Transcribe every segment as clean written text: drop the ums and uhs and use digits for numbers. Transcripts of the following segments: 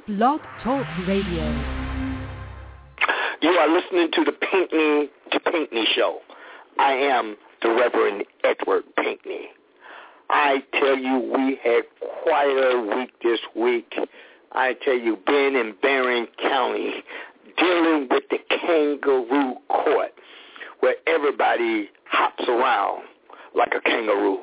Blog Talk Radio. You are listening to the Pinckney Show. I am the Reverend Edward Pinckney. I tell you, we had quite a week this week. I tell you, being in Barron County, dealing with the kangaroo court, where everybody hops around like a kangaroo.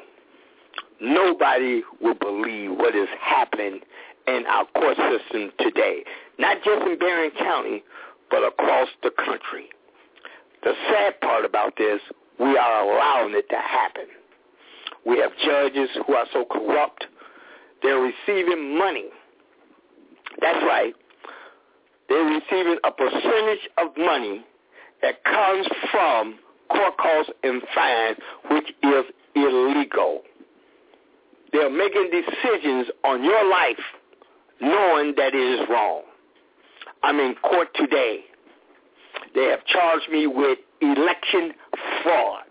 Nobody will believe what is happening in our court system today, not just in Barron County, but across the country. The sad part about this, we are allowing it to happen. We have judges who are so corrupt, they're receiving money. That's right. They're receiving a percentage of money that comes from court costs and fines, which is illegal. They're making decisions on your life knowing that it is wrong. I'm in court today. They have charged me with election fraud,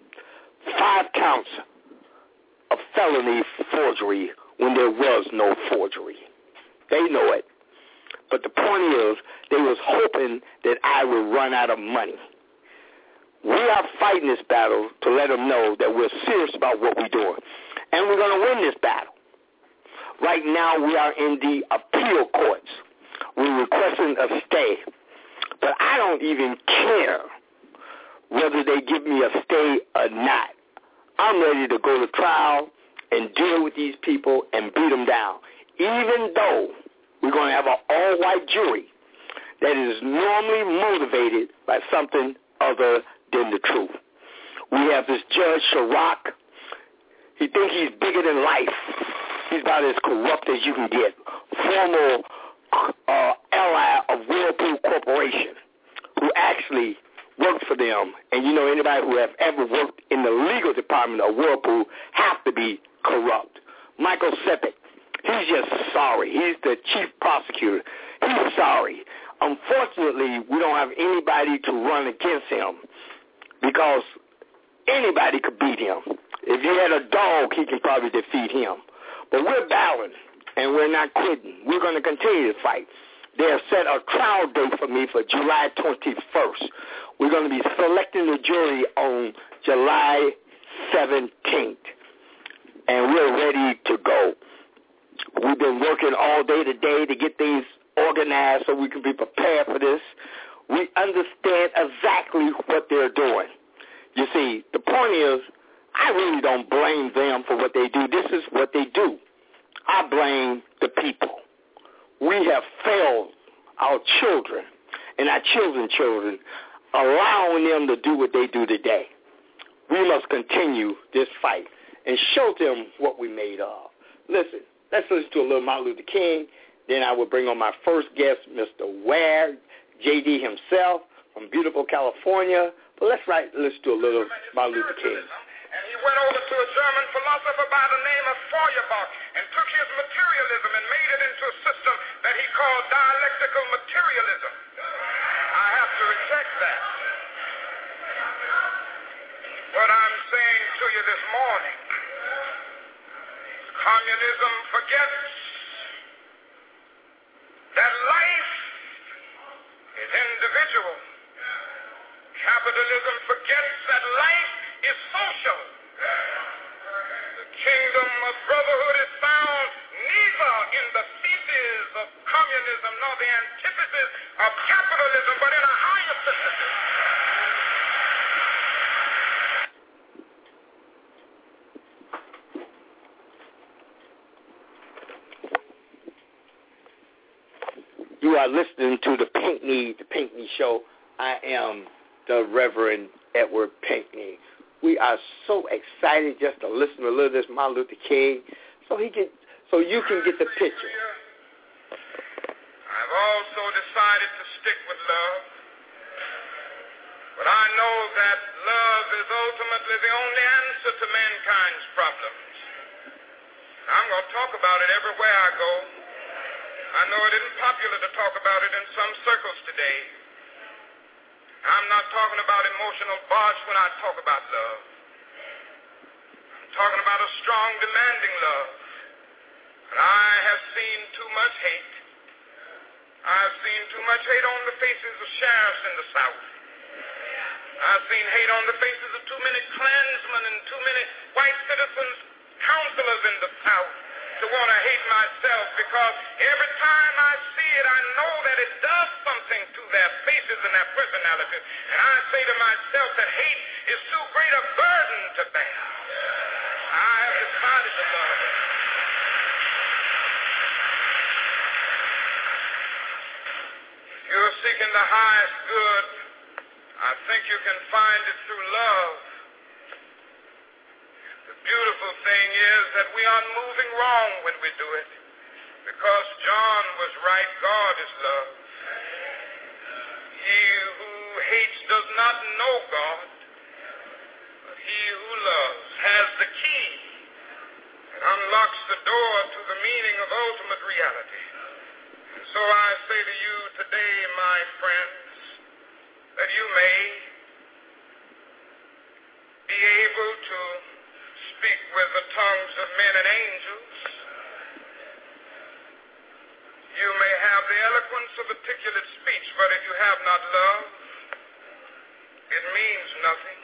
5 counts of felony forgery when there was no forgery. They know it. But the point is, they was hoping that I would run out of money. We are fighting this battle to let them know that we're serious about what we're doing. And we're going to win this battle. Right now, we are in the appeal courts. We're requesting a stay. But I don't even care whether they give me a stay or not. I'm ready to go to trial and deal with these people and beat them down, even though we're going to have an all-white jury that is normally motivated by something other than the truth. We have this Judge Chirac. He thinks he's bigger than life. He's about as corrupt as you can get. Former ally of Whirlpool Corporation, who actually worked for them. And you know, anybody who have ever worked in the legal department of Whirlpool have to be corrupt. Michael Sepik, he's just sorry. He's the chief prosecutor. He's sorry. Unfortunately, we don't have anybody to run against him because anybody could beat him. If he had a dog, he could probably defeat him. But we're battling, and we're not quitting. We're going to continue to fight. They have set a trial date for me for July 21st. We're going to be selecting the jury on July 17th, and we're ready to go. We've been working all day today to get things organized so we can be prepared for this. We understand exactly what they're doing. You see, the point is, I really don't blame them for what they do. This is what they do. I blame the people. We have failed our children and our children's children, allowing them to do what they do today. We must continue this fight and show them what we made of. Listen, let's listen to a little Martin Luther King. Then I will bring on my first guest, Mr. Ware, J.D. himself from beautiful California. But let's listen to a little Martin Luther King. And he went over to a German philosopher by the name of Feuerbach and took his materialism and made it into a system that he called dialectical materialism. I have to reject that. What I'm saying to you this morning, communism forgets that life is individual. Capitalism forgets that life is social. The kingdom of brotherhood is found neither in the thesis of communism nor the antithesis of capitalism, but in a higher synthesis. You are listening to the Pinckney Show. I am the Reverend Edward Pinckney. We are so excited just to listen to a little of this Martin Luther King, so you can get the picture. I've also decided to stick with love, but I know that love is ultimately the only answer to mankind's problems. I'm going to talk about it everywhere I go. I know it isn't popular to talk about it in some circles today. I'm not talking about emotional barge when I talk about love. I'm talking about a strong, demanding love. And I have seen too much hate. I've seen too much hate on the faces of sheriffs in the South. I've seen hate on the faces of too many Klansmen and too many white citizens, counselors in the South, to want to hate myself, because every time I see it, I know that it does something to their faces and their personalities. And I say to myself that hate is too great a burden to bear. I have decided to love it. If you're seeking the highest good, I think you can find it through love. The beautiful thing is that we aren't moving wrong when we do it, because John was right. God is love. He who hates does not know God, but he who loves has the key that unlocks the door to the meaning of ultimate reality. And so I say to you today, my friends, that you may be able to speak with the tongues of men and angels. You may have the eloquence of articulate speech, but if you have not love, it means nothing.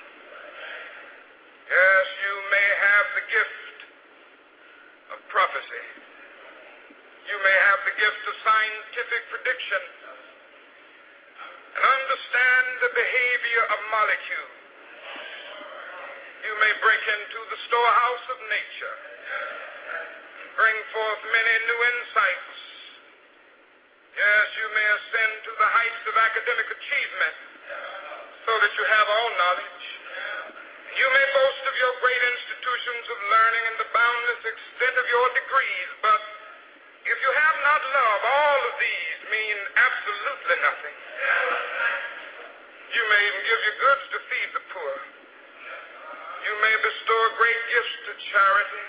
Yes, you may have the gift of prophecy. You may have the gift of scientific prediction and understand the behavior of molecules. You may break into the storehouse of nature, bring forth many new insights. Yes, you may ascend to the heights of academic achievement so that you have all knowledge. You may boast of your great institutions of learning and the boundless extent of your degrees, but if you have not love, all of these mean absolutely nothing. You may even give your goods to feed the poor. You may bestow great gifts to charity.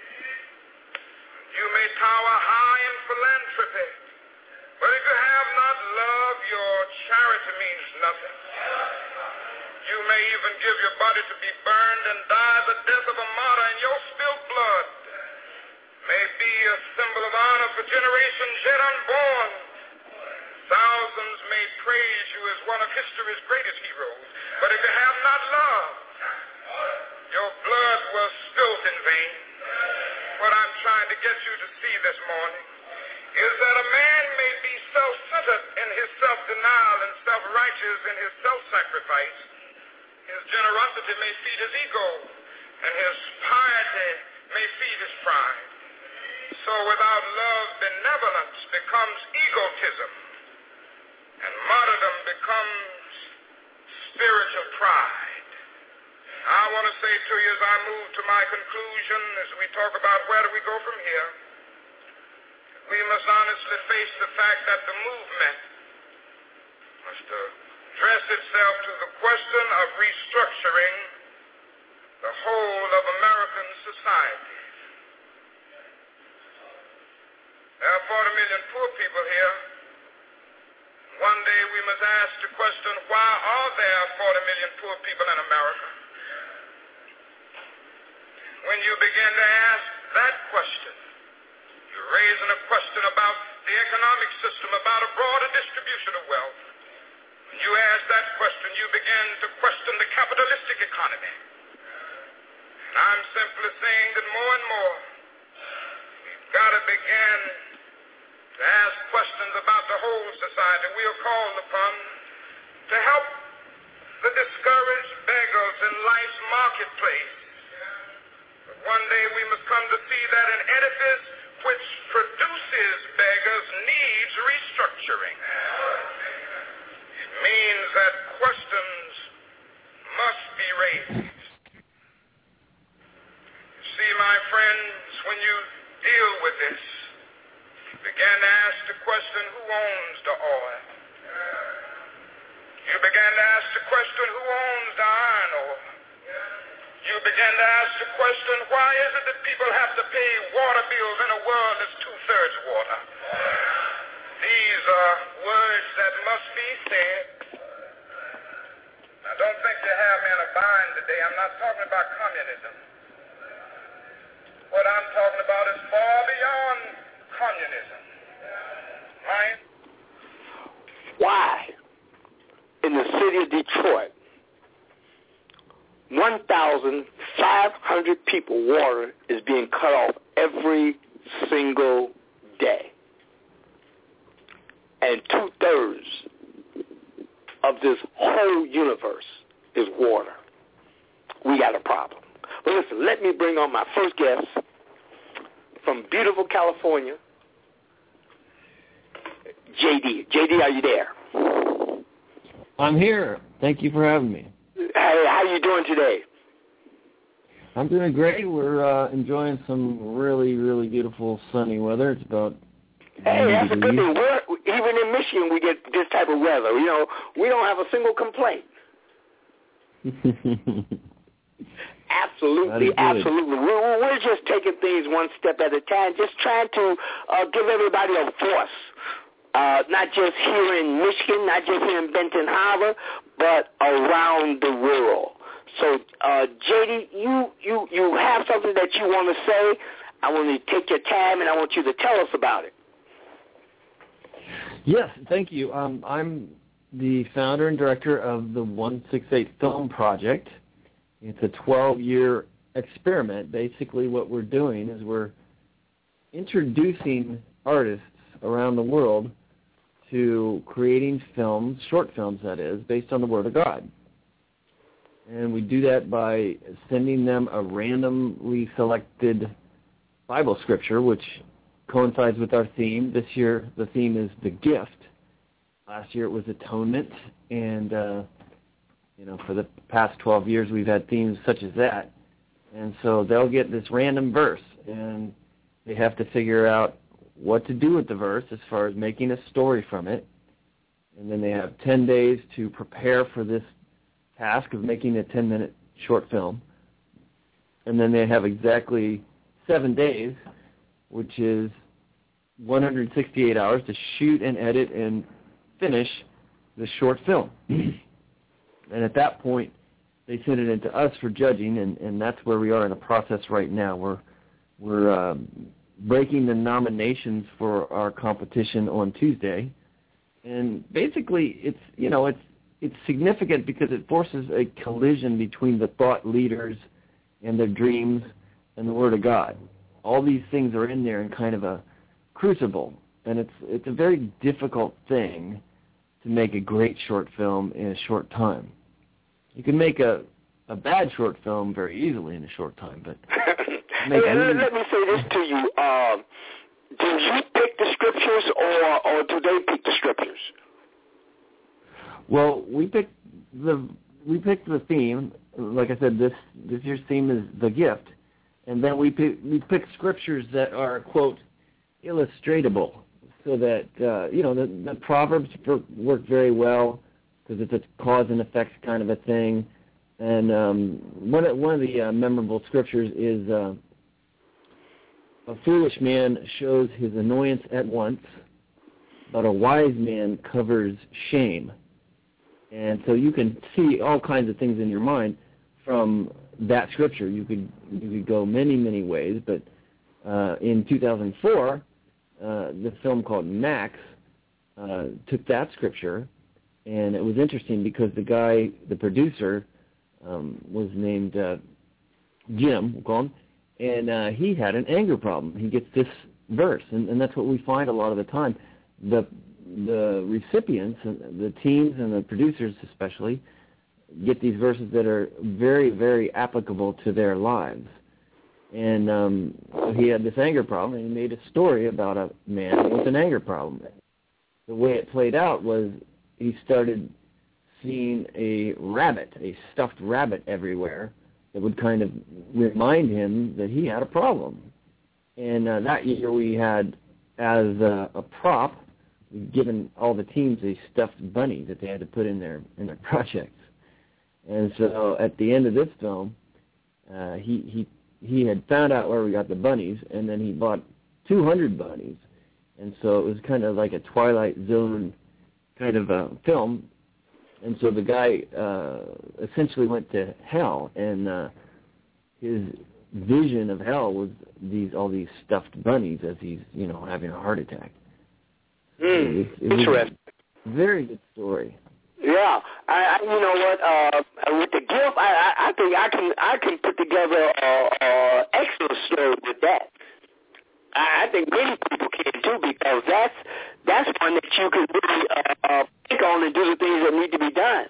You may tower high in philanthropy. But if you have not love, your charity means nothing. You may even give your body to be burned and die the death of a martyr, and your spilled blood may be a symbol of honor for generations yet unborn. Thousands may praise you as one of history's greatest heroes. But if you have not love, your blood was spilt in vain. What I'm trying to get you to see this morning is that a man may be self-centered in his self-denial and self-righteous in his self-sacrifice. His generosity may feed his ego, and his piety may feed his pride. So without love, benevolence becomes egotism, and martyrdom becomes spiritual pride. I want to say to you as I move to my conclusion, as we talk about where do we go from here, we must honestly face the fact that the movement must address itself to the question of restructuring the whole of American society. There are 40 million poor people here. One day we must ask the question, why are there 40 million poor people in America? When you begin to ask that question, you're raising a question about the economic system, about a broader distribution of wealth. When you ask that question, you begin to question the capitalistic economy. And I'm simply saying that more and more, we've got to begin to ask questions about the whole society. We are called upon to help the discouraged beggars in life's marketplace. But one day we must come to see that an edifice which produces beggars needs restructuring. It means that questions must be raised. You see, my friends, when you deal with this, you begin to ask the question, who owns the oil? You begin to ask the question, who owns the iron ore? You begin to ask the question, why is it that people have to pay water bills in a world that's two-thirds water? These are words that must be said. Now, don't think you have me in a bind today. I'm not talking about communism. What I'm talking about is far beyond communism. Right? city of Detroit, 1,500 people, water is being cut off every single day. And 2/3 of this whole universe is water. We got a problem. But listen, let me bring on my first guest from beautiful California, JD. JD, are you there? I'm here. Thank you for having me. Hey, how you doing today? I'm doing great. We're enjoying some really, really beautiful sunny weather. It's about Hey, that's a good thing. Even in Michigan, we get this type of weather. You know, we don't have a single complaint. Absolutely. We're just taking things one step at a time, just trying to give everybody a voice, not just here in Michigan, not just here in Benton Harbor, but around the world. So, JD, you have something that you want to say. I want you to take your time, and I want you to tell us about it. Yes, thank you. I'm the founder and director of the 168 Film Project. It's a 12-year experiment. Basically, what we're doing is we're introducing artists around the world to creating films, short films that is, based on the Word of God. And we do that by sending them a randomly selected Bible scripture, which coincides with our theme. This year, the theme is the gift. Last year, it was atonement. And, for the past 12 years, we've had themes such as that. And so they'll get this random verse, and they have to figure out what to do with the verse as far as making a story from it. And then they have 10 days to prepare for this task of making a 10-minute short film. And then they have exactly 7 days, which is 168 hours to shoot and edit and finish the short film. And at that point, they send it into us for judging, and that's where we are in the process right now. We're breaking the nominations for our competition on Tuesday, and basically it's significant because it forces a collision between the thought leaders and their dreams and the Word of God. All these things are in there in kind of a crucible, and it's a very difficult thing to make a great short film in a short time. You can make a bad short film very easily in a short time, but let me say this to you: do you pick the scriptures, or do they pick the scriptures? Well, we picked the theme. Like I said, this year's theme is the gift, and then we pick scriptures that are, quote, illustratable, so that the Proverbs work very well because it's a cause and effect kind of a thing. And one of the memorable scriptures is a foolish man shows his annoyance at once, but a wise man covers shame. And so you can see all kinds of things in your mind from that scripture. You could go many, many ways, but in 2004, the film called Max took that scripture, and it was interesting because the producer, was named Jim, we'll call him, and he had an anger problem. He gets this verse, and that's what we find a lot of the time. The recipients, the teams and the producers especially, get these verses that are very, very applicable to their lives. And so he had this anger problem, and he made a story about a man with an anger problem. The way it played out was he started seeing a stuffed rabbit everywhere that would kind of remind him that he had a problem. And that year we had, as a prop, we'd given all the teams a stuffed bunny that they had to put in their projects. And so at the end of this film, he had found out where we got the bunnies, and then he bought 200 bunnies. And so it was kind of like a Twilight Zone kind of a film. And so the guy essentially went to hell, and his vision of hell was all these stuffed bunnies as he's having a heart attack. It was Interesting. A very good story. Yeah, you know what? With the gift, I think I can put together a excellent story with that. I think many people can too, because that's one that you can really pick on and do the things that need to be done.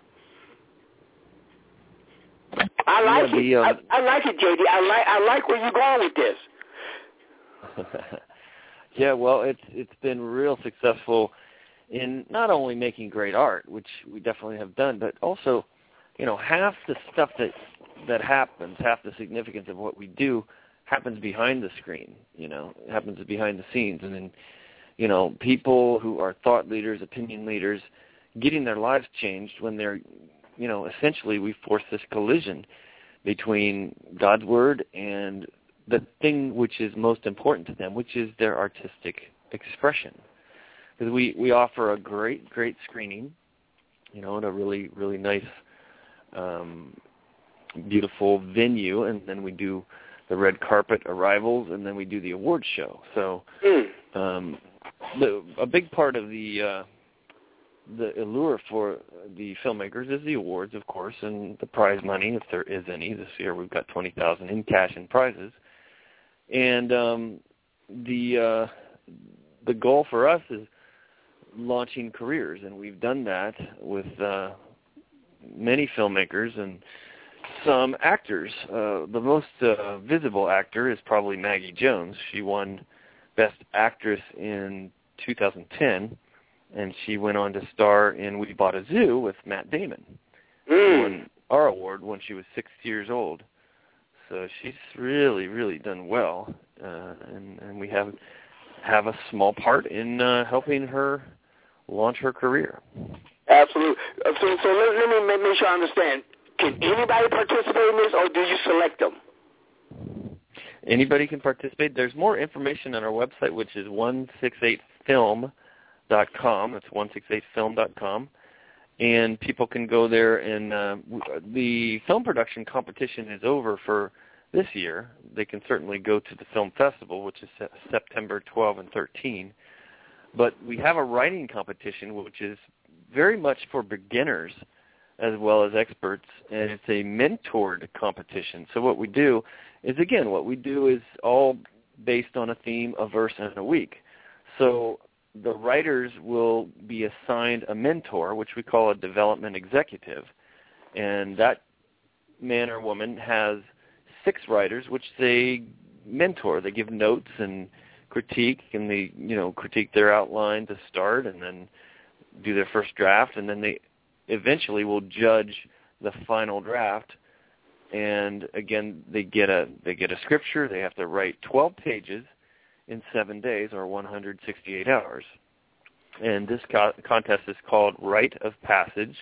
I like it. I like it, JD. I like where you're going with this. Yeah, well, it's been real successful in not only making great art, which we definitely have done, but also, you know, half the stuff that happens, half the significance of what we do happens behind the screen, you know, it happens behind the scenes. And then, you know, people who are thought leaders, opinion leaders, getting their lives changed when they're, you know, essentially we force this collision between God's Word and the thing which is most important to them, which is their artistic expression. Because we offer a great screening, you know, in a really, really nice, beautiful venue, and then we do the red carpet arrivals, and then we do the awards show. So a big part of the allure for the filmmakers is the awards, of course, and the prize money, if there is any. This year we've got $20,000 in cash and prizes. And the goal for us is launching careers, and we've done that with many filmmakers and some actors. The most visible actor is probably Maggie Jones. She won Best Actress in 2010, and she went on to star in We Bought a Zoo with Matt Damon. She won our award when she was 6 years old. So she's really, really done well, and we have a small part in helping her launch her career. Absolutely. So let me make sure I understand. Can anybody participate in this, or do you select them? Anybody can participate. There's more information on our website, which is 168film.com. It's 168film.com. And people can go there, and the film production competition is over for this year. They can certainly go to the film festival, which is September 12 and 13. But we have a writing competition, which is very much for beginners as well as experts, and it's a mentored competition. So what we do is all based on a theme, a verse, and a week. So the writers will be assigned a mentor, which we call a development executive, and that man or woman has 6 writers, which they mentor. They give notes and critique, and they, you know, critique their outline to start, and then do their first draft, and then they eventually will judge the final draft. And again, they get a scripture. They have to write 12 pages in 7 days, or 168 hours. And this contest is called Rite of Passage,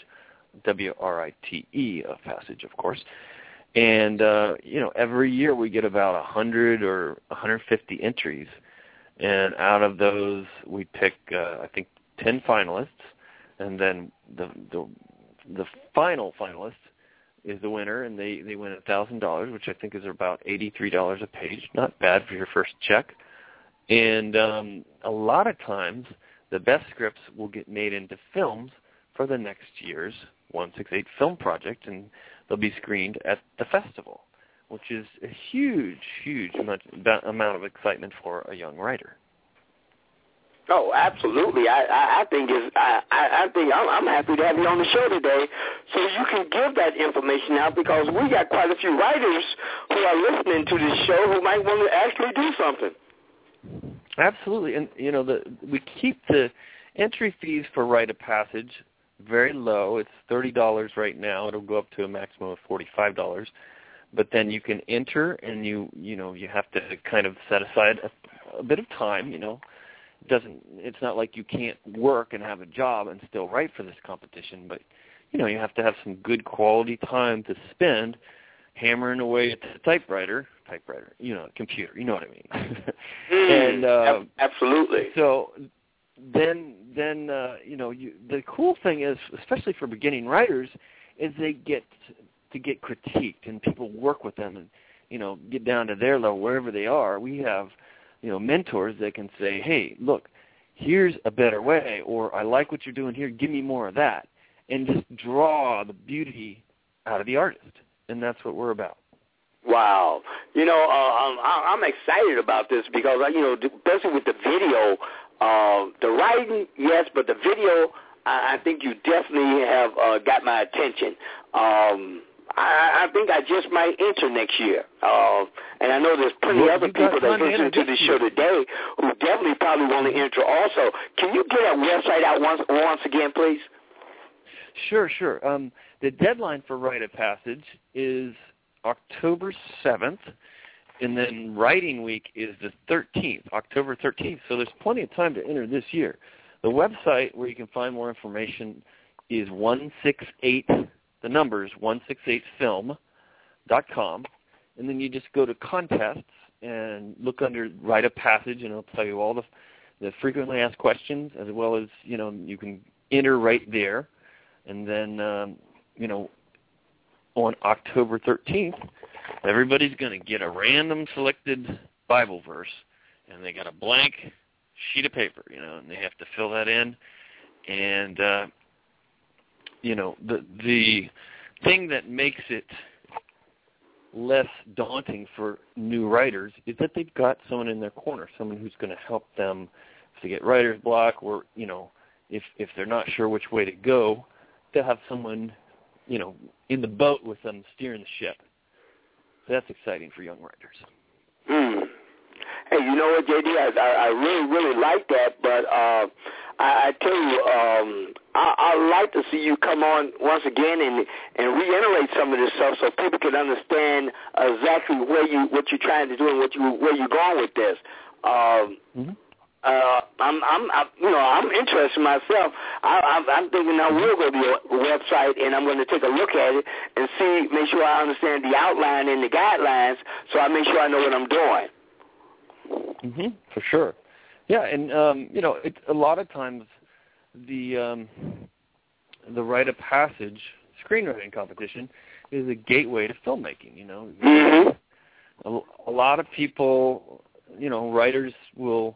WRITE of Passage, of course. And you know, every year we get about 100 or 150 entries, and out of those we pick I think 10 finalists, and then the final finalist is the winner, and they win $1,000, which I think is about $83 a page. Not bad for your first check. And a lot of times the best scripts will get made into films for the next year's 168 film project, and they'll be screened at the festival, which is a huge amount of excitement for a young writer. Oh, absolutely. I think I'm happy to have you on the show today, so you can give that information out, because we got quite a few writers who are listening to this show who might want to actually do something. Absolutely, and you know, we keep the entry fees for Rite of Passage very low. It's $30 right now. It'll go up to a maximum of $45. But then you can enter, and you have to kind of set aside a bit of time. You know, it's not like you can't work and have a job and still write for this competition. But you know, you have to have some good quality time to spend hammering away at the typewriter, you know, computer, you know what I mean. And absolutely. So then you know, the cool thing is, especially for beginning writers, is they get to get critiqued, and people work with them and, you know, get down to their level wherever they are. We have, you know, mentors that can say, hey, look, here's a better way, or I like what you're doing here, give me more of that. and just draw the beauty out of the artist. And that's what we're about. Wow. I'm excited about this because, especially with the video, the writing, yes, but the video, I think you definitely have got my attention. I think I just might enter next year. And I know there's plenty of other people that listen to this show today who definitely probably want to enter also. Can you get our website out once again, please? Sure. The deadline for Rite of Passage is October 7th, and then writing week is the 13th, October 13th. So there's plenty of time to enter this year. The website where you can find more information is 168film.com, and then you just go to contests and look under Rite of Passage, and it'll tell you all the frequently asked questions, as well as, you can enter right there. And then, on October 13th, everybody's going to get a random selected Bible verse, and they got a blank sheet of paper, and they have to fill that in. And, the thing that makes it less daunting for new writers is that they've got someone in their corner, someone who's going to help them if they get writer's block, or, if they're not sure which way to go, they'll have someone, in the boat with them steering the ship. So that's exciting for young writers. Hey, you know what, JD? I really, really like that, but I tell you, I'd like to see you come on once again and reiterate some of this stuff so people can understand exactly what you're trying to do and where you're going with this. I'm interested myself. I'm thinking I will go to your website and I'm going to take a look at it and make sure I understand the outline and the guidelines, so I make sure I know what I'm doing. For sure. Yeah, and it's a lot of times the Rite of Passage screenwriting competition is a gateway to filmmaking. A lot of people, writers will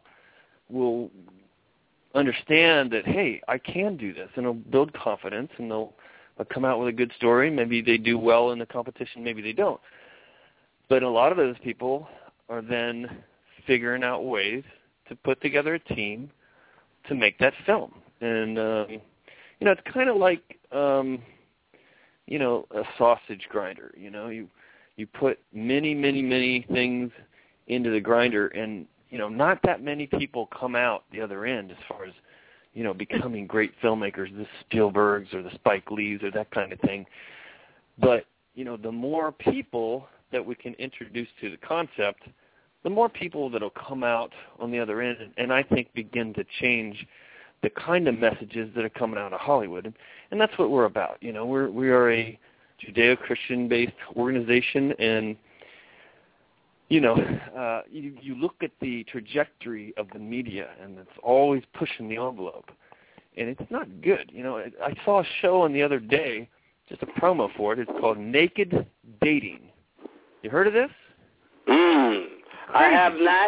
understand that, hey, I can do this, and they'll build confidence, and they'll come out with a good story. Maybe they do well in the competition, maybe they don't. But a lot of those people are then figuring out ways to put together a team to make that film. And, it's kind of like, a sausage grinder. You put many things into the grinder, and, not that many people come out the other end as far as, becoming great filmmakers, the Spielbergs or the Spike Lees or that kind of thing. But, the more people that we can introduce to the concept, the more people that will come out on the other end and I think begin to change the kind of messages that are coming out of Hollywood. And that's what we're about. We are a Judeo-Christian-based organization, and, you look at the trajectory of the media, and it's always pushing the envelope. And it's not good. I saw a show on the other day, just a promo for it. It's called Naked Dating. You heard of this? I have not.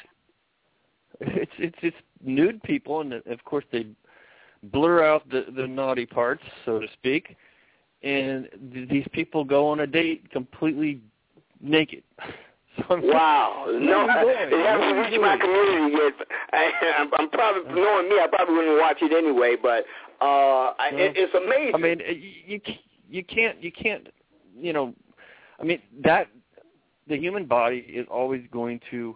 It's nude people, and of course they blur out the naughty parts, so to speak, and these people go on a date completely naked. Wow. No, it hasn't reached my community yet. I'm probably, knowing me, I probably wouldn't watch it anyway, but it's amazing. I mean, you can't, that the human body is always going to,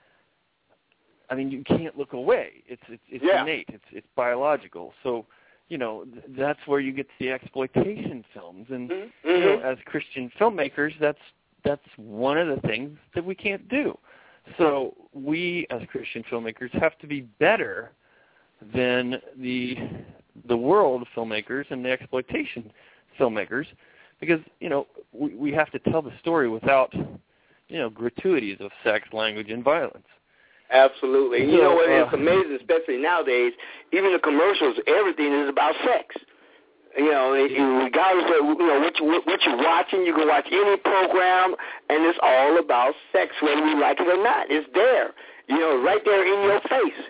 you can't look away. It's innate. It's biological. So, that's where you get the exploitation films. And, as Christian filmmakers, that's one of the things that we can't do. So we, as Christian filmmakers, have to be better than the world filmmakers and the exploitation filmmakers, because, we have to tell the story without, gratuities of sex, language, and violence. Absolutely. So, it's amazing, especially nowadays, even the commercials, everything is about sex. Regardless of what you're watching, you can watch any program, and it's all about sex, whether we like it or not. It's there, right there in your face.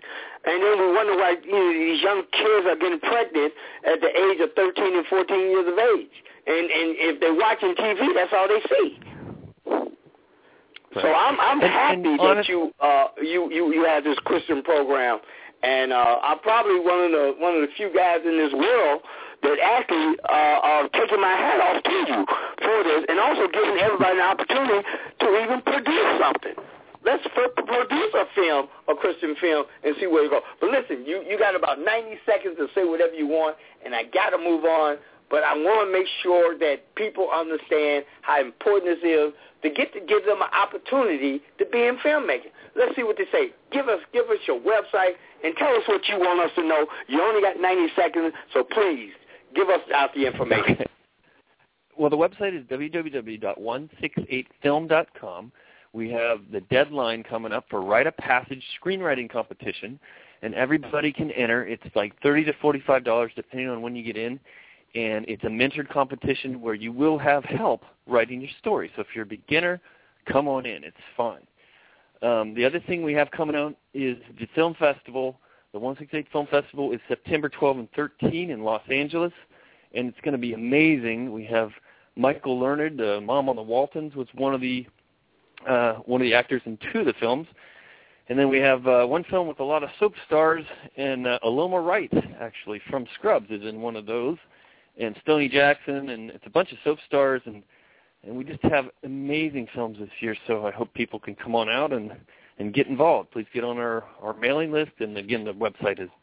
And then we wonder why these young kids are getting pregnant at the age of 13 and 14 years of age. And if they're watching TV, that's all they see. Right. So I'm happy that you have this Christian program, and I'm probably one of the few guys in this world that actually are taking my hat off to you for this, and also giving everybody an opportunity to even produce something. Let's produce a film, a Christian film, and see where we go. But listen, you got about 90 seconds to say whatever you want, and I got to move on. But I want to make sure that people understand how important this is to give them an opportunity to be in filmmaking. Let's see what they say. Give us your website and tell us what you want us to know. You only got 90 seconds, so please give us out the information. Well, the website is www.168film.com. We have the deadline coming up for Write a Passage screenwriting competition, and everybody can enter. It's like $30 to $45 depending on when you get in, and it's a mentored competition where you will have help writing your story. So if you're a beginner, come on in. It's fun. The other thing we have coming out is the film festival. The 168 Film Festival is September 12 and 13 in Los Angeles, and it's going to be amazing. We have Michael Learned, Mom on the Waltons, was one of the actors in two of the films. And then we have one film with a lot of soap stars, and Aloma Wright, actually, from Scrubs is in one of those, and Stoney Jackson, and it's a bunch of soap stars, and we just have amazing films this year, so I hope people can come on out and get involved. Please get on our mailing list, and again, the website is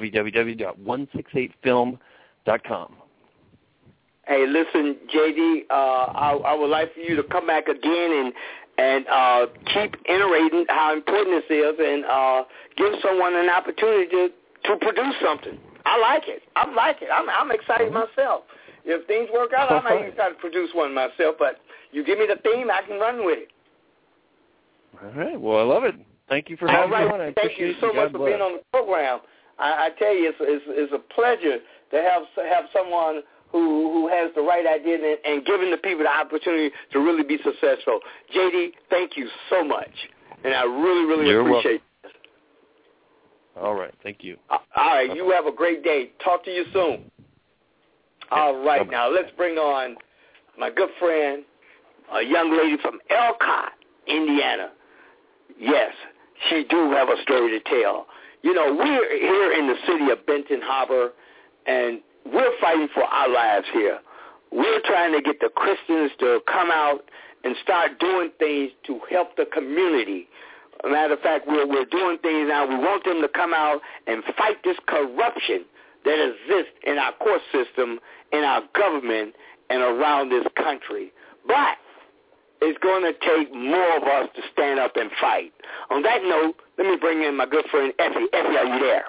www.168film.com. Hey, listen, JD, I would like for you to come back again and keep iterating how important this is, and give someone an opportunity to produce something. I like it. I'm excited myself. If things work out, I might even try to produce one myself, but you give me the theme, I can run with it. All right. Well, I love it. Thank you for having me on. I Thank you so much for being on the program. I tell you, it's a pleasure to have someone who has the right idea and giving the people the opportunity to really be successful. JD, thank you so much, and I really, really appreciate it. All right. Thank you. All right. Bye-bye. You have a great day. Talk to you soon. All right. Bye-bye. Now, let's bring on my good friend, a young lady from Elkhart, Indiana. Yes, she do have a story to tell. You know, we're here in the city of Benton Harbor, and we're fighting for our lives here. We're trying to get the Christians to come out and start doing things to help the community. As a matter of fact, we're doing things now. We want them to come out and fight this corruption that exists in our court system, in our government, and around this country. But it's going to take more of us to stand up and fight. On that note, let me bring in my good friend, Effie. Effie, are you there?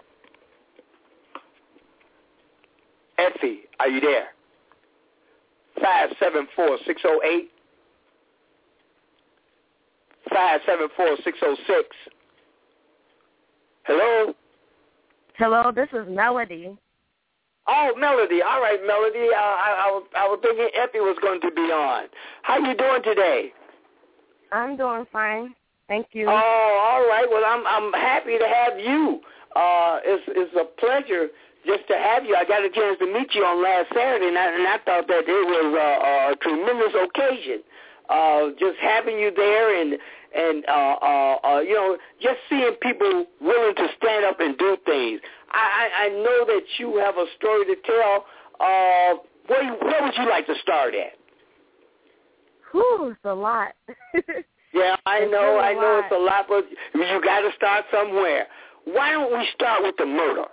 Effie, are you there? 574-608. 574-606. Hello? Hello, this is Melody. Oh, Melody. All right, Melody. I was thinking Effie was going to be on. How you doing today? I'm doing fine. Thank you. Oh, all right. Well, I'm happy to have you. It's a pleasure just to have you. I got a chance to meet you on last Saturday, and I thought that it was a tremendous occasion. Just having you there and you know, just seeing people willing to stand up and do things. I know that you have a story to tell. Where would you like to start at? Whew, it's a lot. Yeah, I know it's a lot, but you got to start somewhere. Why don't we start with the murder?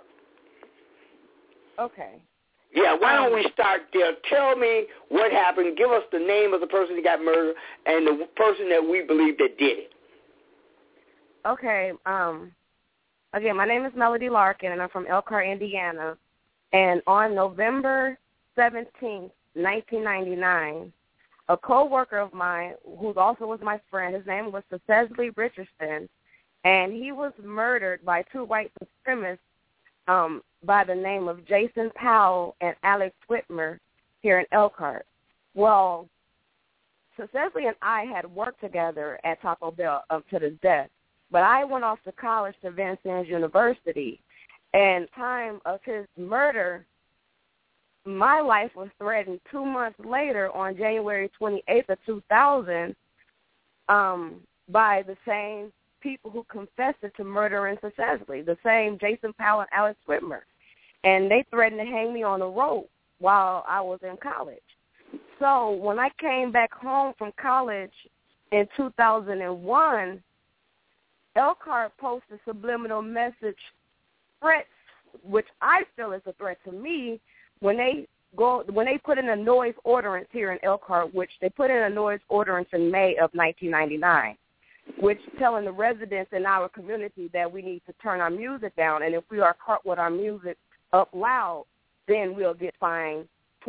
Okay. Yeah, why don't we start there? Tell me what happened. Give us the name of the person that got murdered and the person that we believe that did it. Okay. Again, my name is Melody Larkin, and I'm from Elkhart, Indiana. And on November 17th, 1999, a co-worker of mine, who also was my friend, his name was Cecily Richardson, and he was murdered by two white supremacists by the name of Jason Powell and Alex Whitmer here in Elkhart. Well, Cecily and I had worked together at Taco Bell up to his death. But I went off to college to Vincennes University. And time of his murder, my life was threatened 2 months later on January 28th of 2000 by the same people who confessed to murdering Cecily, the same Jason Powell and Alex Whitmer. And they threatened to hang me on a rope while I was in college. So when I came back home from college in 2001, Elkhart posted subliminal message threats, which I feel is a threat to me, when they put in a noise ordinance here in Elkhart, which they put in a noise ordinance in May of 1999, which telling the residents in our community that we need to turn our music down, and if we are caught with our music up loud, then we'll get fined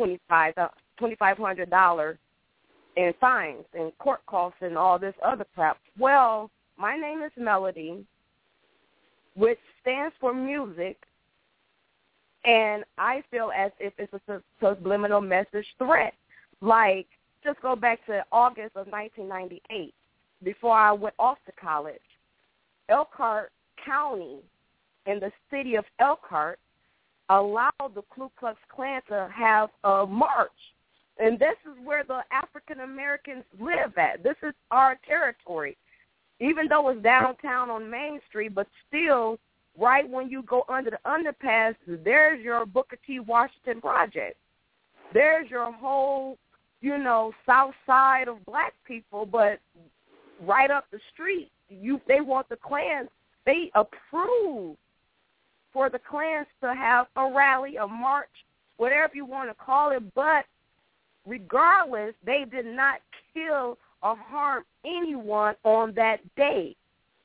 $2,500 in fines and court costs and all this other crap. Well, my name is Melody, which stands for music, and I feel as if it's a subliminal message threat. Like, just go back to August of 1998, before I went off to college. Elkhart County and the city of Elkhart allowed the Ku Klux Klan to have a march. And this is where the African Americans live at. This is our territory. Even though it's downtown on Main Street, but still, right when you go under the underpass, there's your Booker T. Washington project. There's your whole, south side of black people, but right up the street, they want the Klans. They approve for the Klans to have a rally, a march, whatever you want to call it, but regardless, they did not kill or harm anyone on that day.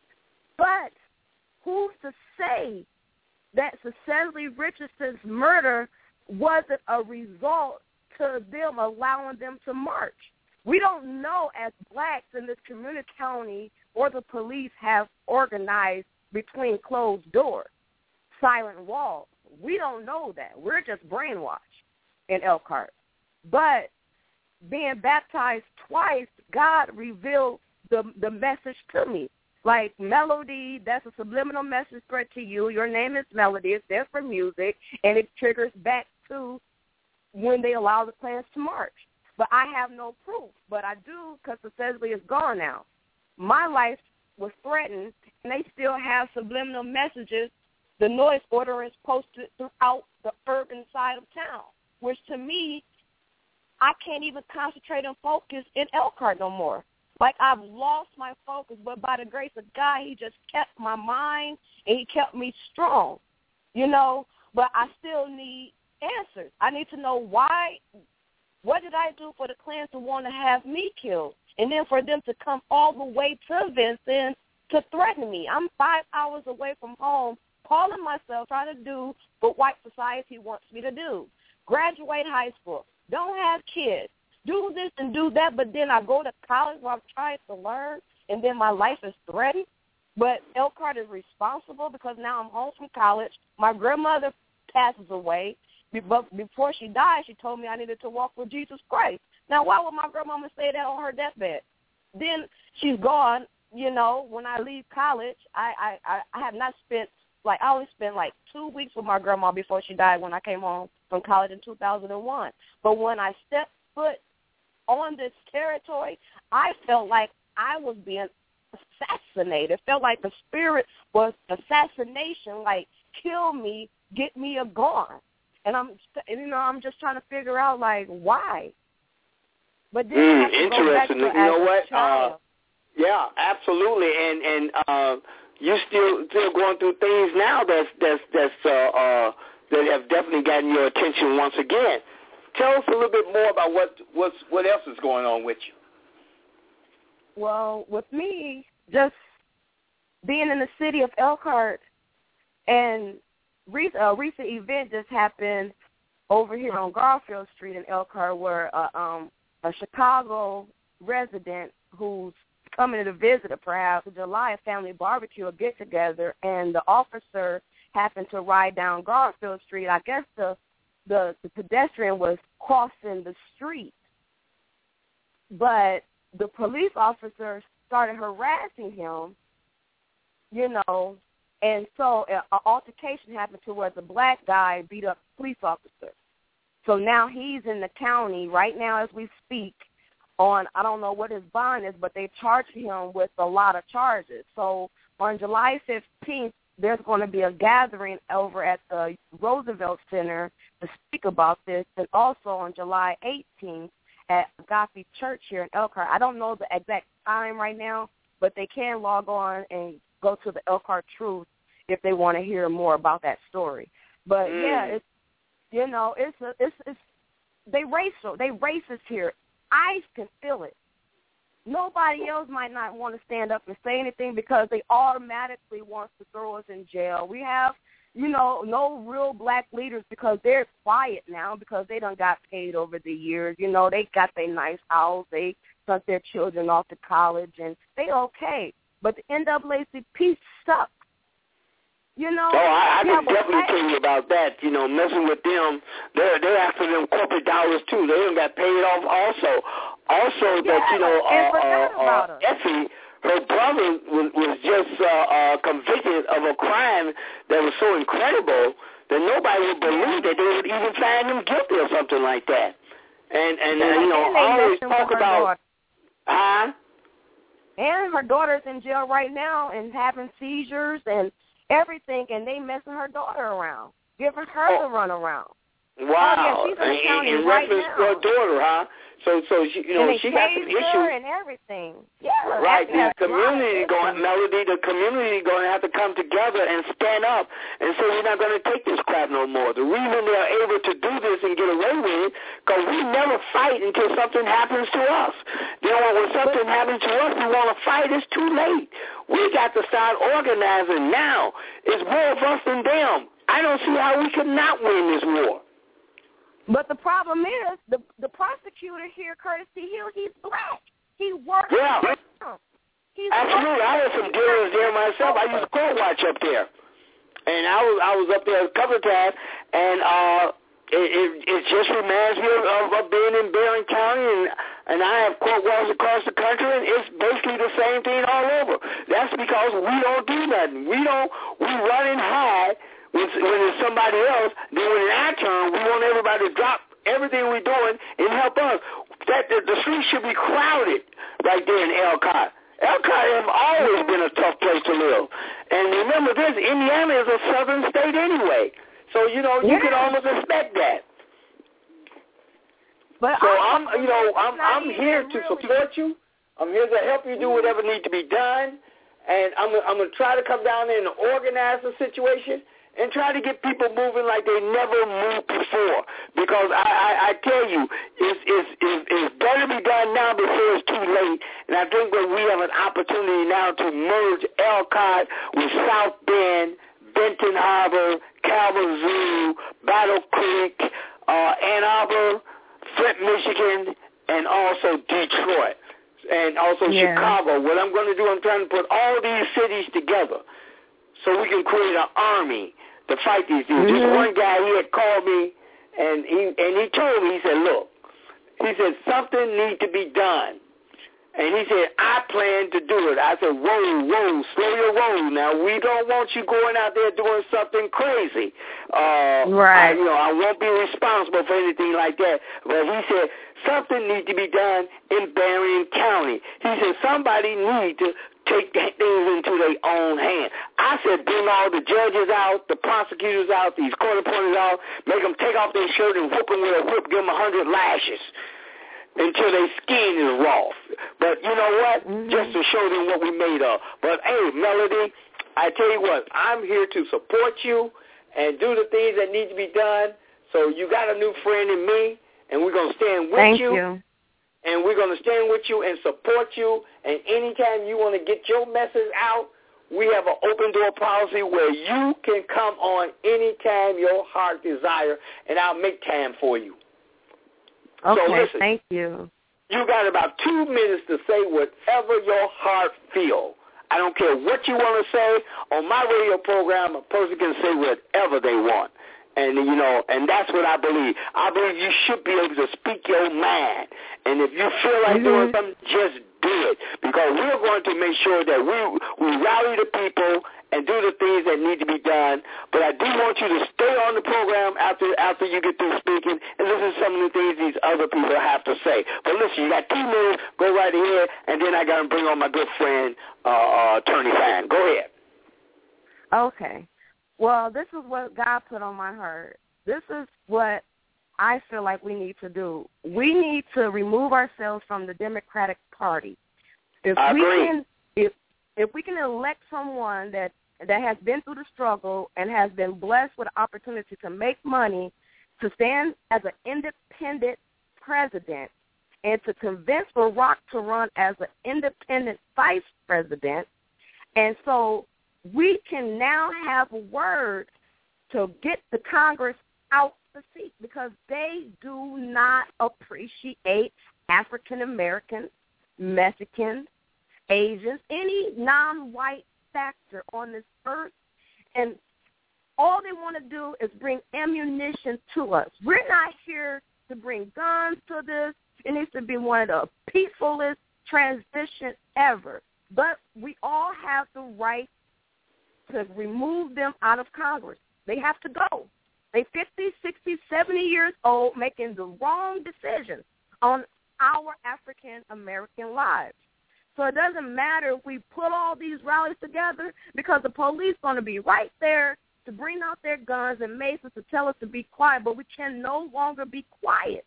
But who's to say that Cecily Richardson's murder wasn't a result to them allowing them to march? We don't know, as blacks in this community county or the police have organized between closed doors, silent walls. We don't know that. We're just brainwashed in Elkhart. But being baptized twice, God revealed the message to me. Like, Melody, that's a subliminal message threat to you. Your name is Melody. It's there for music, and it triggers back to when they allow the Klans to march. But I have no proof. But I do, because Cecily is gone now. My life was threatened, and they still have subliminal messages, the noise ordinance posted throughout the urban side of town, which to me, I can't even concentrate and focus in Elkhart no more. Like, I've lost my focus, but by the grace of God, he just kept my mind, and he kept me strong, But I still need answers. I need to know why. What did I do for the Klans to want to have me killed? And then for them to come all the way to Vincennes to threaten me. I'm 5 hours away from home, calling myself, trying to do what white society wants me to do. Graduate high school. Don't have kids. Do this and do that, but then I go to college where I'm trying to learn, and then my life is threatened. But Elkhart is responsible because now I'm home from college. My grandmother passes away. But before she died, she told me I needed to walk with Jesus Christ. Now, why would my grandmama say that on her deathbed? Then she's gone. When I leave college, I have not spent, I only spent 2 weeks with my grandma before she died when I came home from college in 2001. But when I stepped foot on this territory, I felt like I was being assassinated. It felt like the spirit was assassination, kill me, get me gone. And I'm just trying to figure out, why. But then I have to go back to interesting. You know what? Child. Yeah, absolutely. And you're still going through things now that have definitely gotten your attention once again. Tell us a little bit more about what else is going on with you. Well, with me, just being in the city of Elkhart, and a recent event just happened over here on Garfield Street in Elkhart, where a Chicago resident who's coming to visit perhaps in July, a family barbecue, a get-together, and the officer happened to ride down Garfield Street. I guess the pedestrian was crossing the street, but the police officer started harassing him And so an altercation happened to where the black guy beat up a police officer. So now he's in the county right now as we speak on, I don't know what his bond is, but they charged him with a lot of charges. So on July 15th, there's going to be a gathering over at the Roosevelt Center to speak about this, and also on July 18th at Agape Church here in Elkhart. I don't know the exact time right now, but they can log on and go to the Elkhart Truth if they want to hear more about that story. But yeah, they racial. They racist here. I can feel it. Nobody else might not want to stand up and say anything because they automatically want to throw us in jail. We have, no real black leaders because they're quiet now because they done got paid over the years. They got their nice house. They sent their children off to college, and they okay. But the NAACP sucks. I can definitely tell you about that. Messing with them, they're after them corporate dollars too. They done got paid off also. Effie, her brother was just convicted of a crime that was so incredible that nobody would believe that they would even find him guilty or something like that. And always talk about, And her daughter's in jail right now and having seizures and everything, and they messing her daughter around, giving her the run around. Wow. She's in the county in right reference now. to her daughter, huh? So she, she got some issues. And everything. Yeah. Right. The community Melody, the community going to have to come together and stand up and say we're not going to take this crap no more. The reason they're able to do this and get away with it, because we never fight until something happens to us. Then when something happens to us, we want to fight. It's too late. We got to start organizing now. It's more of us than them. I don't see how we could not win this war. But the problem is, the prosecutor here, Curtis T. Hill, he's black. He works. Yeah. Absolutely. I had some dealers there myself. I used to court watch up there. And I was up there a couple of times, and it just reminds me of being in Barron County, and I have court watch across the country, and it's basically the same thing all over. That's because we don't do nothing. We run and hide. When it's somebody else, then when it's our turn, we want everybody to drop everything we're doing and help us. The streets should be crowded right there in Elkhart. Elkhart has always been a tough place to live. And remember this, Indiana is a southern state anyway. So, you can almost expect that. But so I'm here to support you. I'm here to help you do whatever needs to be done. And I'm going to try to come down there and organize the situation and try to get people moving like they never moved before. Because I tell you, it's better to be done now before it's too late. And I think that we have an opportunity now to merge Elkhart with South Bend, Benton Harbor, Kalamazoo, Battle Creek, Ann Arbor, Flint, Michigan, and also Detroit, and also Chicago. What I'm going to do, I'm trying to put all these cities together so we can create an army to fight these things. This one guy, he had called me, and he told me, he said, look, he said, something needs to be done. And he said, I plan to do it. I said, whoa, slow your roll now. We don't want you going out there doing something crazy. Right. I won't be responsible for anything like that. But he said, something needs to be done in Berrien County. He said, somebody needs to take things into their own hand. I said, bring all the judges out, the prosecutors out, these court appointers out, make them take off their shirt and whoop them with a whip, give them 100 lashes until their skin is raw. But you know what? Just to show them what we made of. But, hey, Melody, I tell you what, I'm here to support you and do the things that need to be done. So you got a new friend in me, and we're going to stand with Thank you. And we're going to stand with you and support you. And anytime you want to get your message out, we have an open door policy where you can come on anytime your heart desire, and I'll make time for you. Okay, so listen, thank you. You got about 2 minutes to say whatever your heart feels. I don't care what you want to say. On my radio program, a person can say whatever they want. And, and that's what I believe. I believe you should be able to speak your mind. And if you feel like doing something, just do it, because we're going to make sure that we rally the people and do the things that need to be done. But I do want you to stay on the program after you get through speaking and listen to some of the things these other people have to say. But listen, you got 2 minutes. Go right ahead, and then I got to bring on my good friend, Attorney Fan. Go ahead. Okay. Well, this is what God put on my heart. This is what I feel like we need to do. We need to remove ourselves from the Democratic Party. If we can elect someone that has been through the struggle and has been blessed with the opportunity to make money, to stand as an independent president, and to convince Barack to run as an independent vice president, and so we can now have a word to get the Congress out the seat, because they do not appreciate African Americans, Mexicans, Asians, any non-white factor on this earth, and all they want to do is bring ammunition to us. We're not here to bring guns to this. It needs to be one of the peacefulest transitions ever. But we all have the right to remove them out of Congress. They have to go. They're 50, 60, 70 years old, making the wrong decisions on our African-American lives. So it doesn't matter if we put all these rallies together, because the police are going to be right there to bring out their guns and maces to tell us to be quiet, but we can no longer be quiet.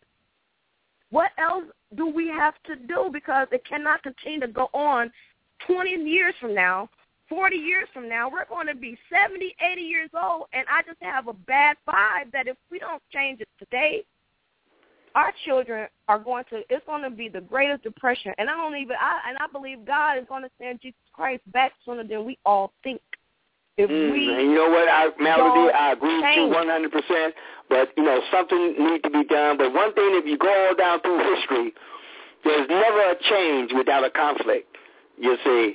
What else do we have to do? Because it cannot continue to go on 20 years from now, 40 years from now. We're going to be 70, 80 years old, and I just have a bad vibe that if we don't change it today, our children are it's going to be the greatest depression. And I believe God is going to send Jesus Christ back sooner than we all think. If we and you know what, Melody, I agree with you 100%, but, something needs to be done. But one thing, if you go all down through history, there's never a change without a conflict, you see.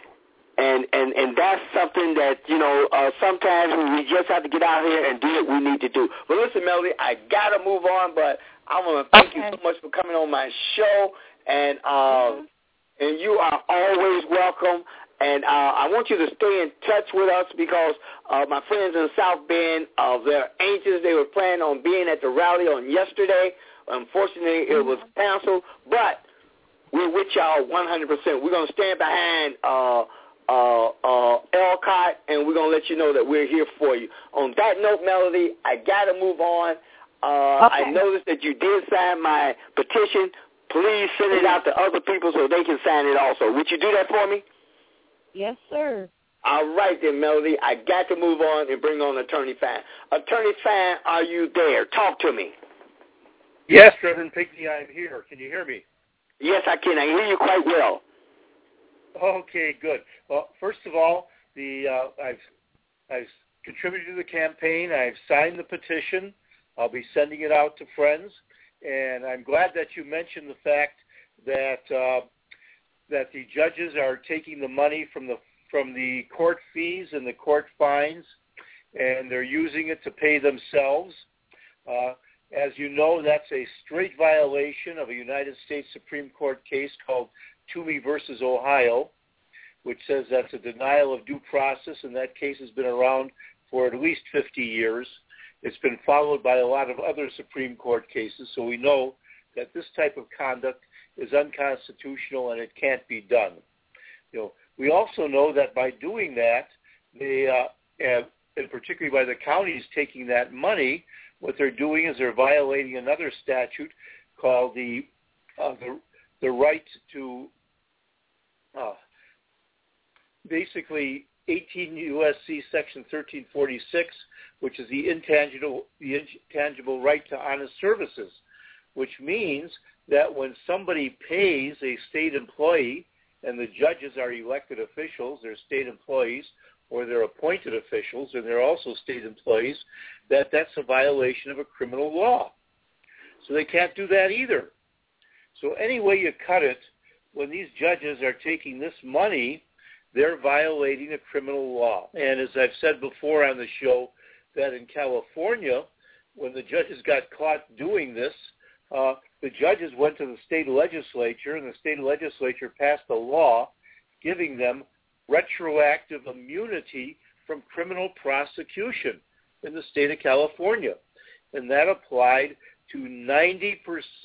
And that's something that, sometimes we just have to get out here and do what we need to do. But listen, Melody, I got to move on, but I want to thank you so much for coming on my show, and you are always welcome. And I want you to stay in touch with us, because my friends in South Bend, they're anxious. They were planning on being at the rally on yesterday. Unfortunately, it was canceled, but we're with y'all 100%. We're going to stand behind Elcott, and we're going to let you know that we're here for you. On that note, Melody, I got to move on. I noticed that you did sign my petition. Please send it out to other people so they can sign it also. Would you do that for me? Yes, sir. All right then, Melody. I got to move on and bring on Attorney Fan. Attorney Fan, are you there? Talk to me. Yes, Reverend Pinckney, I'm here. Can you hear me? Yes, I can. I hear you quite well. Okay, good. Well, first of all, I've contributed to the campaign. I've signed the petition. I'll be sending it out to friends, and I'm glad that you mentioned the fact that that the judges are taking the money from the court fees and the court fines, and they're using it to pay themselves. As you know, that's a straight violation of a United States Supreme Court case called Toomey versus Ohio, which says that's a denial of due process, and that case has been around for at least 50 years. It's been followed by a lot of other Supreme Court cases, so we know that this type of conduct is unconstitutional and it can't be done. We also know that by doing that, they, and particularly by the counties taking that money, what they're doing is they're violating another statute called the right to basically 18 U.S.C. Section 1346, which is the intangible right to honest services, which means that when somebody pays a state employee, and the judges are elected officials, they're state employees, or they're appointed officials, and they're also state employees, that's a violation of a criminal law. So they can't do that either. So any way you cut it, when these judges are taking this money, they're violating a criminal law. And as I've said before on the show, that in California, when the judges got caught doing this, the judges went to the state legislature, and the state legislature passed a law giving them retroactive immunity from criminal prosecution in the state of California. And that applied to 90%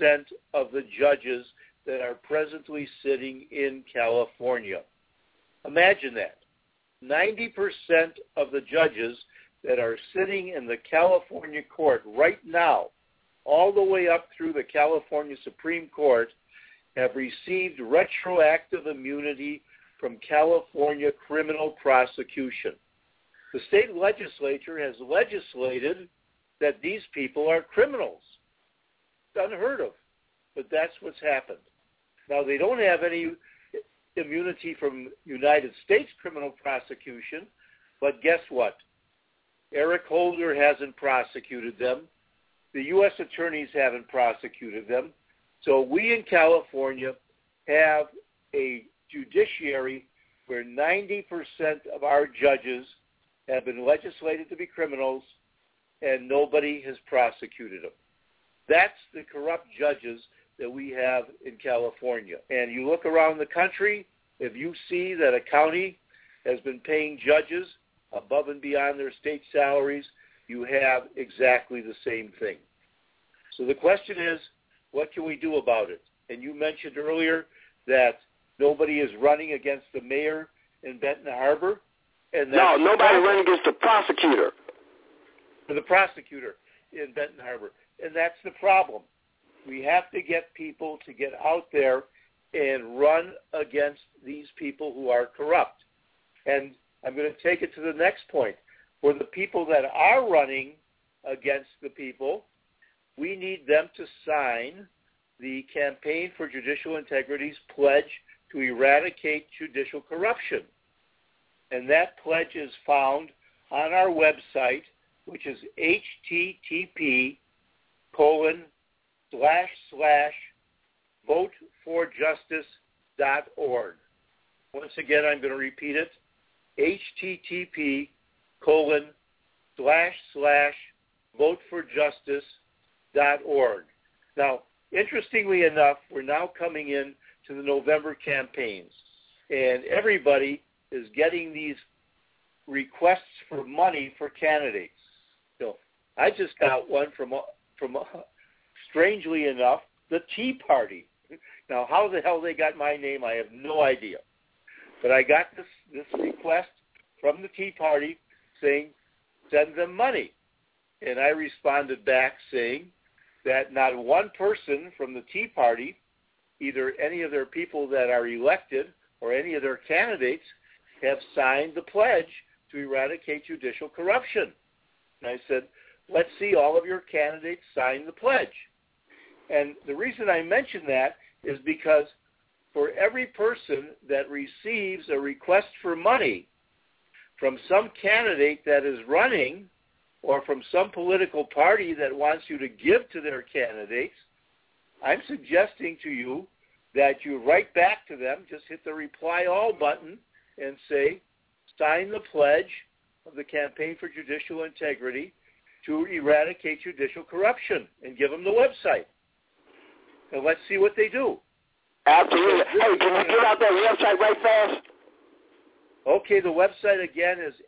of the judges that are presently sitting in California. Imagine that. 90% of the judges that are sitting in the California court right now, all the way up through the California Supreme Court, have received retroactive immunity from California criminal prosecution. The state legislature has legislated that these people are criminals. It's unheard of, but that's what's happened. Now, they don't have any immunity from United States criminal prosecution, but guess what? Eric Holder hasn't prosecuted them. The U.S. attorneys haven't prosecuted them. So we in California have a judiciary where 90% of our judges have been legislated to be criminals, and nobody has prosecuted them. That's the corrupt judges that we have in California. And you look around the country, if you see that a county has been paying judges above and beyond their state salaries, you have exactly the same thing. So the question is, what can we do about it? And you mentioned earlier that nobody is running against the mayor in Benton Harbor. And no, nobody running against the prosecutor. The prosecutor in Benton Harbor. And that's the problem. We have to get people to get out there and run against these people who are corrupt. And I'm going to take it to the next point. For the people that are running against the people, we need them to sign the Campaign for Judicial Integrity's pledge to eradicate judicial corruption. And that pledge is found on our website, which is http://voteforjustice.org. Once again, I'm going to repeat it, http://voteforjustice.org. Now, interestingly enough, we're now coming in to the November campaigns, and everybody is getting these requests for money for candidates. So I just got one from strangely enough, the Tea Party. Now, how the hell they got my name, I have no idea. But I got this request from the Tea Party saying, send them money. And I responded back saying that not one person from the Tea Party, either any of their people that are elected or any of their candidates, have signed the pledge to eradicate judicial corruption. And I said, let's see all of your candidates sign the pledge. And the reason I mention that is because for every person that receives a request for money from some candidate that is running or from some political party that wants you to give to their candidates, I'm suggesting to you that you write back to them, just hit the reply all button and say, sign the pledge of the Campaign for Judicial Integrity to eradicate judicial corruption, and give them the website. And let's see what they do. Absolutely. Hey, can you get out that website right fast? Okay, the website again is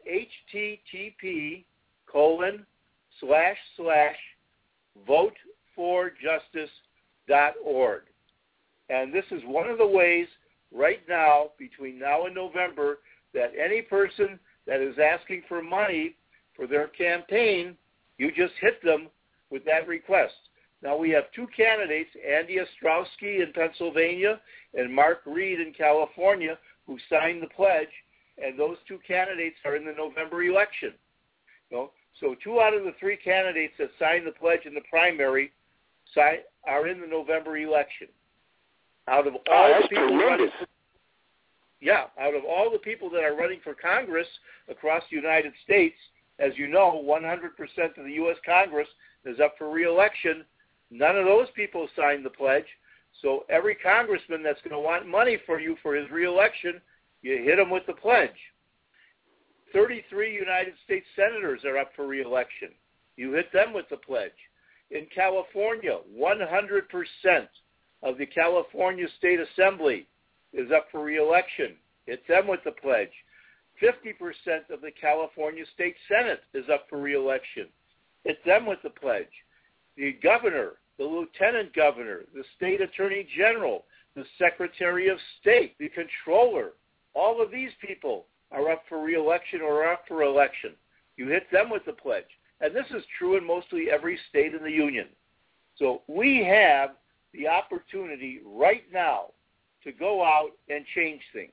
http://voteforjustice.org. And this is one of the ways right now, between now and November, that any person that is asking for money for their campaign, you just hit them with that request. Now, we have two candidates, Andy Ostrowski in Pennsylvania and Mark Reed in California, who signed the pledge, and those two candidates are in the November election. So 2 out of the 3 candidates that signed the pledge in the primary are in the November election. Out of all the people running, out of all the people that are running for Congress across the United States, as you know, 100% of the U.S. Congress is up for re-election. None of those people signed the pledge. So every congressman that's going to want money for you for his re-election, you hit him with the pledge. 33 United States senators are up for re-election. You hit them with the pledge. In California, 100% of the California State Assembly is up for re-election. Hit them with the pledge. 50% of the California State Senate is up for re-election. Hit them with the pledge. The governor, the lieutenant governor, the state attorney general, the secretary of state, the controller, all of these people are up for re-election or are up for election. You hit them with the pledge. And this is true in mostly every state in the union. So we have the opportunity right now to go out and change things.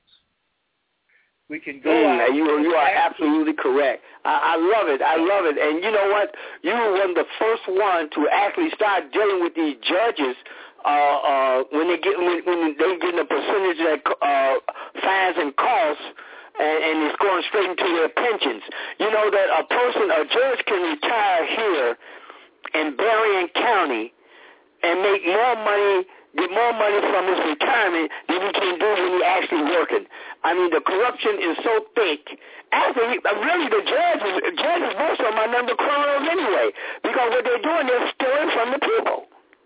We can go out. You are absolutely correct. I love it. I love it. And you know what? You were one of the first one to actually start dealing with these judges when they get a percentage of fines and costs, and it's going straight into their pensions. You know that a judge can retire here in Berrien County and make more money, get more money from his retirement than he can do when he's actually working. I mean, the corruption is so thick. Actually, really, the judges most of them are under criminals anyway, because what they're doing, they're stealing from the people.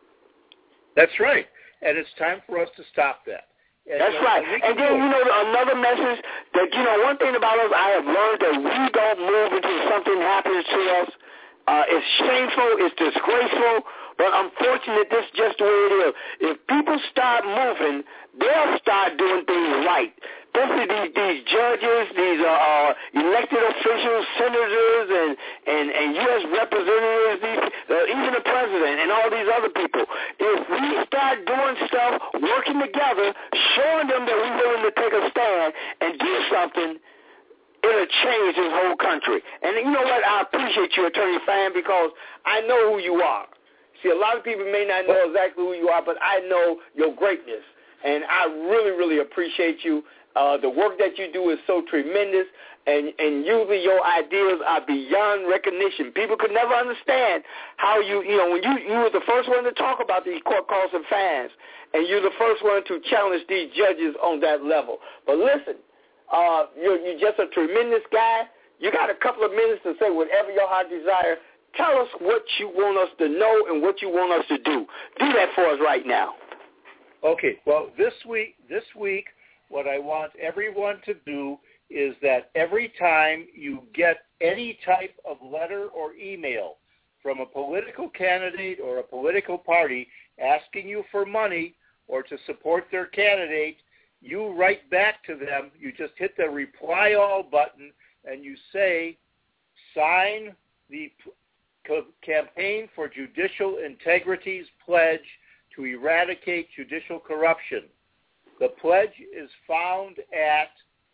That's right, and it's time for us to stop that. That's right. And then, another message that, one thing about us, I have learned that we don't move until something happens to us. It's shameful, it's disgraceful, but unfortunately, this is just the way it is. If people start moving, they'll start doing things right. Especially these judges, these elected officials, senators, and U.S. representatives, even the president and all these other people. If we start doing stuff, working together, showing them that we're willing to take a stand and do something, it'll change this whole country. And you know what? I appreciate you, Attorney Fan, because I know who you are. See, a lot of people may not know exactly who you are, but I know your greatness. And I really, really appreciate you. The work that you do is so tremendous, and usually your ideas are beyond recognition. People could never understand how when you were the first one to talk about these court costs and fines, and you're the first one to challenge these judges on that level. But listen, you're just a tremendous guy. You got a couple of minutes to say whatever your heart desire. Tell us what you want us to know and what you want us to do. Do that for us right now. Okay. Well, this week, what I want everyone to do is that every time you get any type of letter or email from a political candidate or a political party asking you for money or to support their candidate, you write back to them. You just hit the reply all button and you say, sign the Campaign for Judicial Integrity's pledge to eradicate judicial corruption. The pledge is found at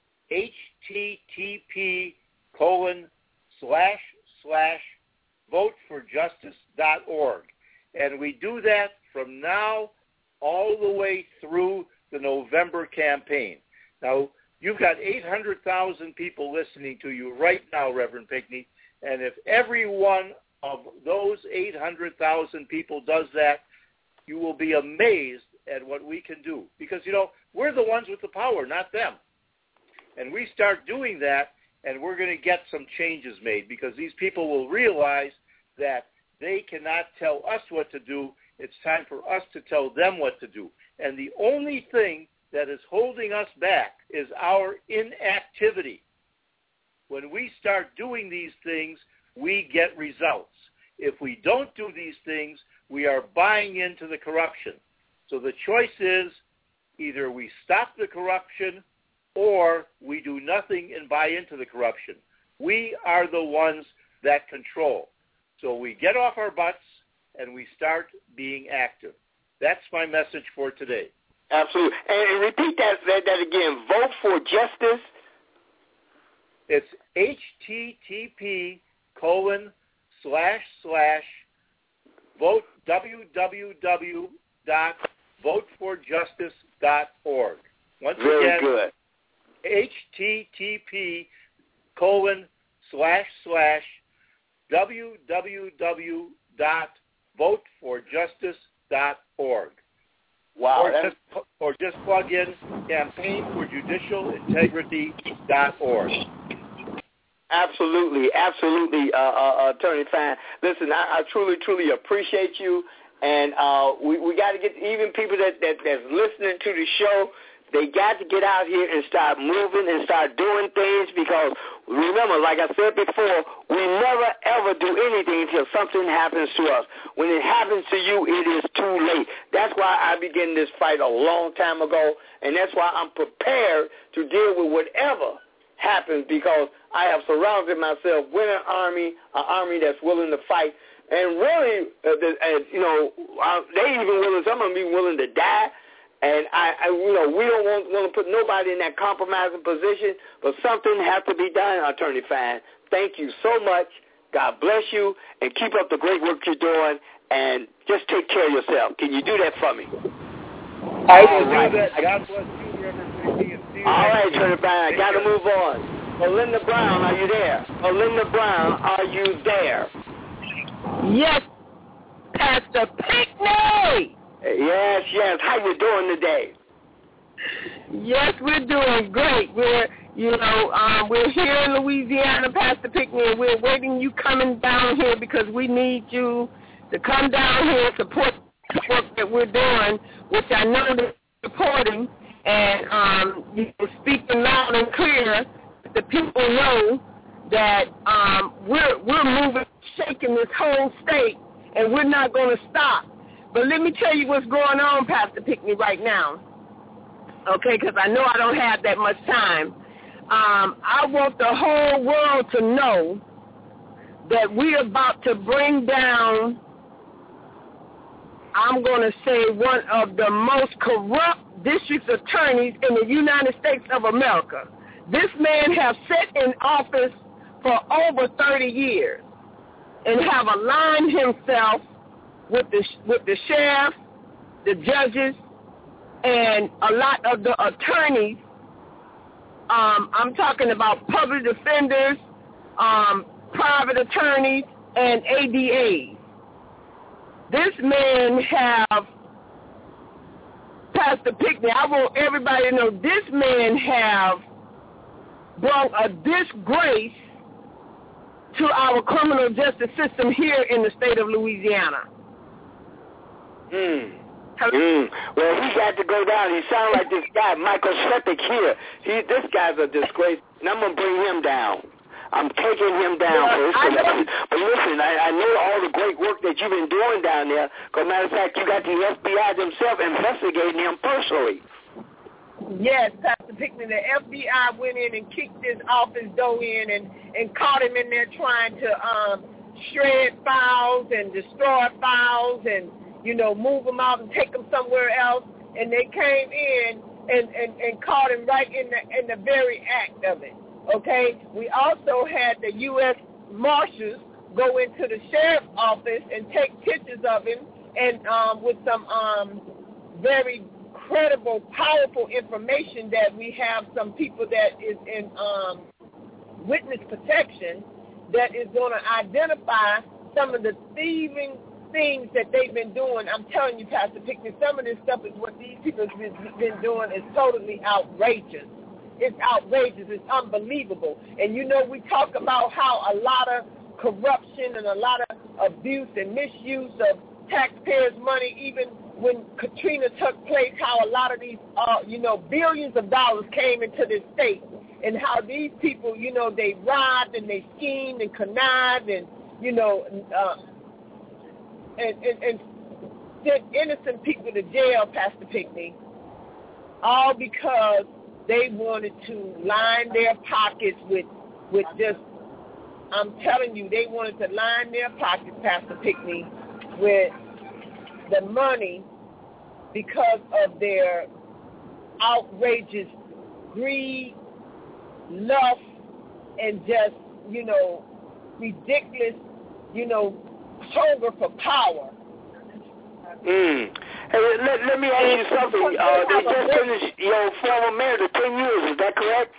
http://voteforjustice.org. And we do that from now all the way through the November campaign. Now, you've got 800,000 people listening to you right now, Reverend Pinckney, and if every one of those 800,000 people does that, you will be amazed at what we can do. Because, we're the ones with the power, not them. And we start doing that, and we're going to get some changes made because these people will realize that they cannot tell us what to do. It's time for us to tell them what to do. And the only thing that is holding us back is our inactivity. When we start doing these things, we get results. If we don't do these things, we are buying into the corruption. So the choice is either we stop the corruption or we do nothing and buy into the corruption. We are the ones that control. So we get off our butts and we start being active. That's my message for today. Absolutely. And repeat that again. Vote for Justice. It's http://vote www.voteforjustice.org. Once Very again, good. http://www.voteforjustice.org. Wow. Or just plug in campaignforjudicialintegrity.org. Absolutely, Attorney Fine. Listen, I truly appreciate you, and we got to get even people that's listening to the show. They got to get out here and start moving and start doing things, because remember, like I said before, we never ever do anything until something happens to us. When it happens to you, it is too late. That's why I began this fight a long time ago, and that's why I'm prepared to deal with whatever happens, because I have surrounded myself with an army that's willing to fight. And really, they even willing, some of them be willing to die. And we don't want to put nobody in that compromising position, but something has to be done, Attorney Fine. Thank you so much. God bless you, and keep up the great work you're doing, and just take care of yourself. Can you do that for me? I will do that. God bless you, Reverend Pinckney. All right, Attorney Fine. Got to move on. Melinda Brown, are you there? Melinda Brown, are you there? Yes, Pastor Pinckney. Yes. How you doing today? Yes, we're doing great. We're here in Louisiana, Pastor Pinckney, and we're waiting you coming down here because we need you to come down here and support the work that we're doing, which I know that you're supporting, and you're speaking loud and clear. The people know that we're moving, shaking this whole state, and we're not going to stop. But let me tell you what's going on, Pastor Pinckney, right now, okay, because I know I don't have that much time. I want the whole world to know that we're about to bring down, I'm going to say, one of the most corrupt district attorneys in the United States of America. This man has sat in office for over 30 years and have aligned himself with the sheriff, the judges, and a lot of the attorneys. I'm talking about public defenders, private attorneys, and ADAs. This man have, Pastor Pinckney, I want everybody to know, this man have brought a disgrace to our criminal justice system here in the state of Louisiana. Well, he got to go down. He sounds like this guy, Michael Shepard here. This guy's a disgrace, and I'm going to bring him down. I'm taking him down for his collection. But listen, I know all the great work that you've been doing down there. Because, matter of fact, you got the FBI themselves investigating him personally. Yes, Pastor Pinckney, the FBI went in and kicked his office door in and caught him in there trying to shred files and destroy files and, move them out and take them somewhere else. And they came in and caught him right in the very act of it. Okay? We also had the U.S. Marshals go into the sheriff's office and take pictures of him and with some very credible, powerful information that we have some people that is in witness protection that is going to identify some of the thieving things that they've been doing. I'm telling you, Pastor Pinckney, some of this stuff is what these people have been doing is totally outrageous. It's outrageous. It's unbelievable. And, we talk about how a lot of corruption and a lot of abuse and misuse of taxpayers' money, even when Katrina took place, how a lot of these, billions of dollars came into this state, and how these people, they robbed and they schemed and connived and, and sent innocent people to jail, Pastor Pinckney, all because they wanted to line their pockets with just, I'm telling you, they wanted to line their pockets, Pastor Pinckney, with the money because of their outrageous greed, lust, and just, ridiculous, hunger for power. Hey, let me ask you something. They just finished your former mayor to 10 years. Is that correct?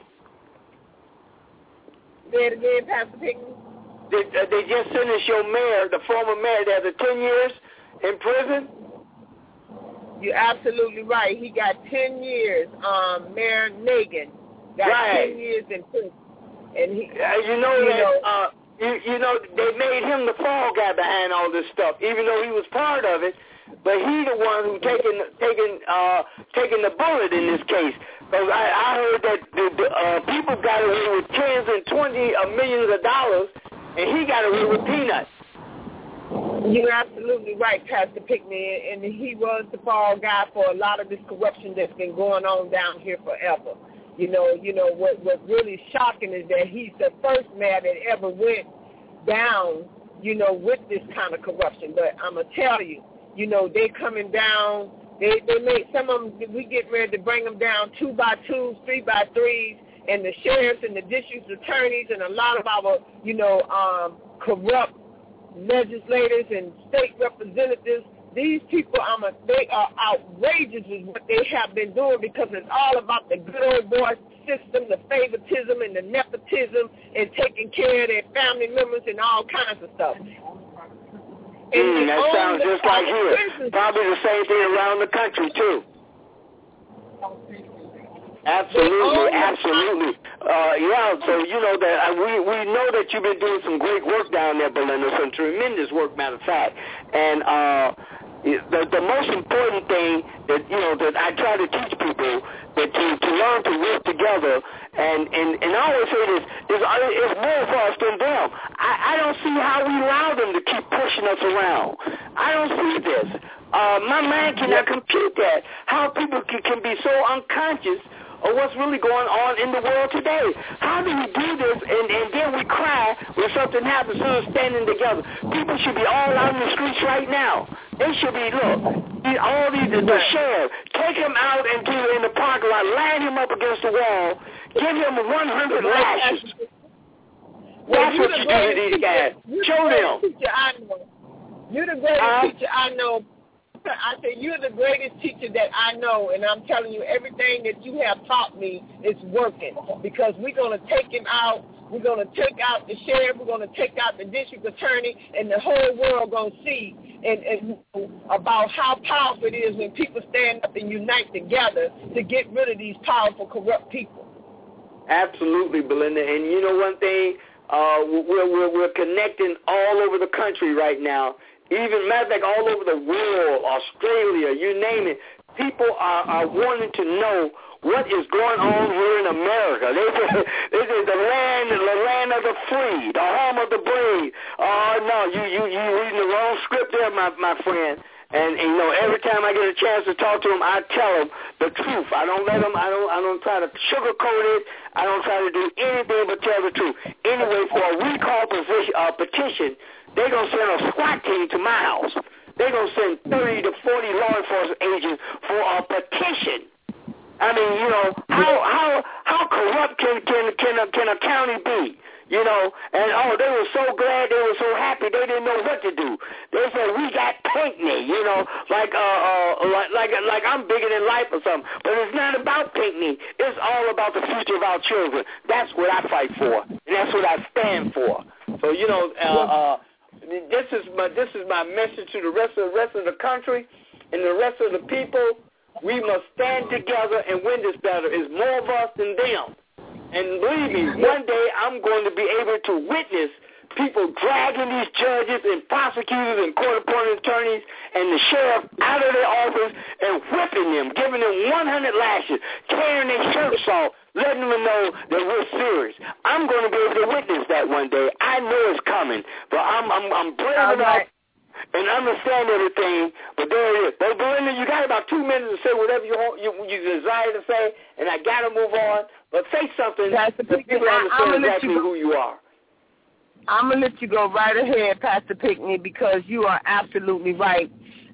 Say it again, Pastor Pinckney. They just finished your mayor, the former mayor, that had 10 years in prison? You're absolutely right. He got 10 years. Mayor Nagin got 10 years in prison. And he, you know, they made him the fall guy behind all this stuff, even though he was part of it. But he the one who taking the bullet in this case. Because I heard that the people got away with tens and 20 millions of dollars, and he got away with peanuts. You're absolutely right, Pastor Pickney, and he was the fall guy for a lot of this corruption that's been going on down here forever. You know what's really shocking is that he's the first man that ever went down, with this kind of corruption. But I'm gonna tell you, they coming down. They made some of them. We get ready to bring them down 2x2s, 3x3s, and the sheriffs and the district attorneys and a lot of our, corrupt legislators and state representatives. These people, they are outrageous with what they have been doing because it's all about the good old boy system, the favoritism and the nepotism and taking care of their family members and all kinds of stuff. That sounds just like here. Probably the same thing around the country, too. Absolutely. So you know that we know that you've been doing some great work down there, Belinda, some tremendous work, matter of fact. And the most important thing that I try to teach people that to learn to work together. And I always say this: it's more for us than them. I don't see how we allow them to keep pushing us around. I don't see this. My mind cannot compute that. How people can be so unconscious of what's really going on in the world today. How do we do this and then we cry when something happens instead of standing together? People should be all out in the streets right now. They should be, all these, the sheriff, take him out in the parking lot, line him up against the wall, give him 100 lashes. That's what you do to these guys. Show them. You're the greatest teacher I know. I said, you're the greatest teacher that I know, and I'm telling you, everything that you have taught me is working because we're going to take him out. We're going to take out the sheriff. We're going to take out the district attorney, and the whole world going to see and about how powerful it is when people stand up and unite together to get rid of these powerful, corrupt people. Absolutely, Belinda. And you know one thing, we're connecting all over the country right now. Even, matter of fact, all over the world, Australia, you name it, people are wanting to know what is going on here in America. This is the land of the free, the home of the brave. Oh, no, you reading the wrong script there, my friend. And every time I get a chance to talk to them, I tell them the truth. I don't try to sugarcoat it. I don't try to do anything but tell the truth. Anyway, for a recall petition, they're going to send a SWAT team to my house. They're going to send 30 to 40 law enforcement agents for a petition. I mean, how corrupt can a county be? And they were so glad, they were so happy, they didn't know what to do. They said, we got Pinckney, like I'm bigger than life or something. But it's not about Pinckney. It's all about the future of our children. That's what I fight for, and that's what I stand for. So, this is my message to the rest of the country and the rest of the people. We must stand together and win this battle. It's more of us than them. And believe me, one day I'm going to be able to witness people dragging these judges and prosecutors and court-appointed attorneys and the sheriff out of their office and whipping them, giving them 100 lashes, tearing their shirts off, letting them know that we're serious. I'm going to be able to witness that one day. I know it's coming, but I'm brave enough and understand everything. But there it is. But Belinda, you got about 2 minutes to say whatever you desire to say, and I got to move on. But say something that people understand exactly who you are. I'm going to let you go right ahead, Pastor Pickney, because you are absolutely right.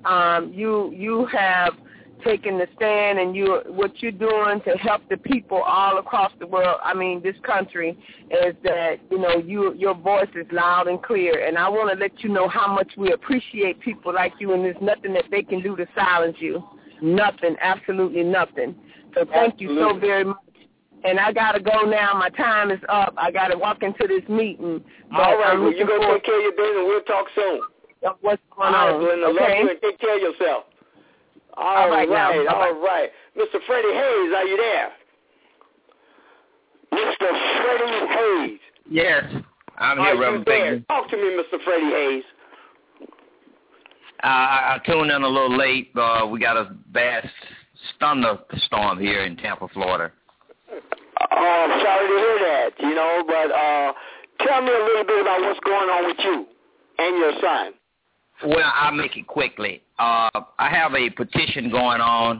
You have taken the stand, and what you're doing to help the people all across the world, this country, is that, your voice is loud and clear. And I want to let you know how much we appreciate people like you, and there's nothing that they can do to silence you. Nothing, absolutely nothing. So thank you so very much. And I got to go now. My time is up. I got to walk into this meeting. All right. Well, you go take care of your business, and we'll talk soon. What's going on? Belinda, love you and take care of yourself. All right. Mr. Freddie Hayes, are you there? Mr. Freddie Hayes. Yes, I'm here, Reverend Pinckney. Talk to me, Mr. Freddie Hayes. I tuned in a little late. We got a bad thunderstorm here in Tampa, Florida. Oh, I'm sorry to hear that, but tell me a little bit about what's going on with you and your son. Well, I'll make it quickly. I have a petition going on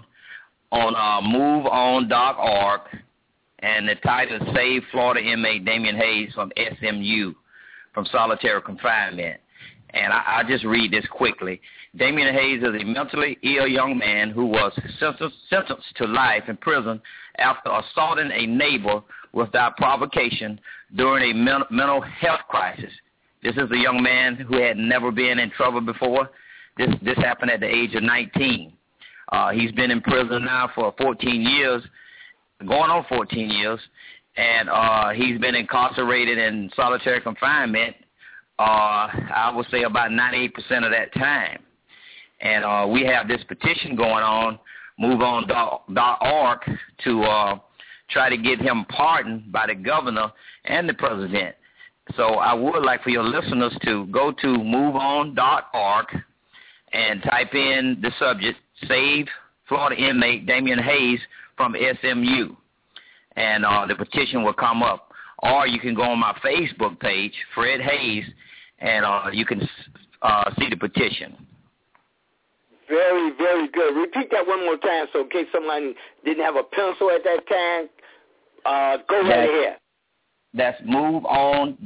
MoveOn.org, and the title is Save Florida Inmate Damian Hayes from SMU, from solitary confinement. And I just read this quickly. Damian Hayes is a mentally ill young man who was sentenced to life in prison after assaulting a neighbor without provocation during a mental health crisis. This is a young man who had never been in trouble before. This happened at the age of 19. He's been in prison now for 14 years, going on 14 years, and he's been incarcerated in solitary confinement, I would say about 98% of that time. And we have this petition going on, MoveOn.org, to try to get him pardoned by the governor and the president. So I would like for your listeners to go to MoveOn.org and type in the subject, Save Florida Inmate Damian Hayes from SMU. And the petition will come up. Or you can go on my Facebook page, Fred Hayes, and you can see the petition. Very, very good. Repeat that one more time so in case someone didn't have a pencil at that time. Go right ahead. That's MoveOn.org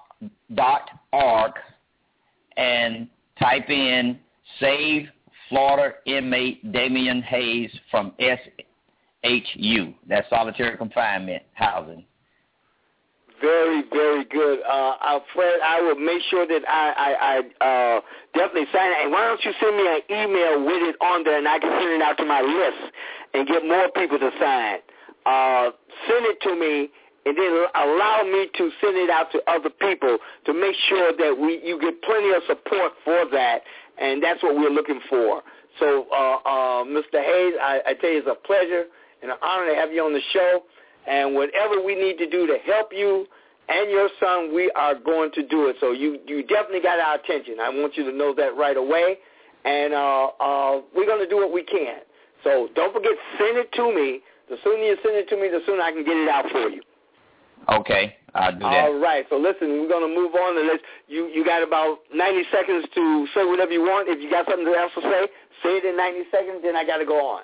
and type in Save Florida Inmate Damian Hayes from SHU. That's solitary confinement housing. Very, very good. Fred, I will make sure that I definitely sign it. And why don't you send me an email with it on there, and I can send it out to my list and get more people to sign. Send it to me, and then allow me to send it out to other people to make sure that you get plenty of support for that, and that's what we're looking for. So, Mr. Hayes, I tell you it's a pleasure and an honor to have you on the show. And whatever we need to do to help you and your son, we are going to do it. So you definitely got our attention. I want you to know that right away. And we're going to do what we can. So don't forget, send it to me. The sooner you send it to me, the sooner I can get it out for you. Okay, I'll do that. All right. So listen, we're going to move on. And you got about 90 seconds to say whatever you want. If you got something else to say it in 90 seconds, then I got to go on.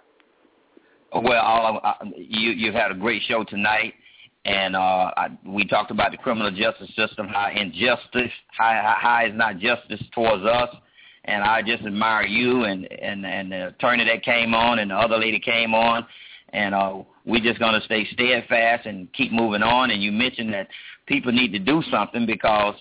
Well, you've had a great show tonight, and we talked about the criminal justice system, how injustice, how it's not justice towards us, and I just admire you and the attorney that came on and the other lady came on, and we're just going to stay steadfast and keep moving on. And you mentioned that people need to do something because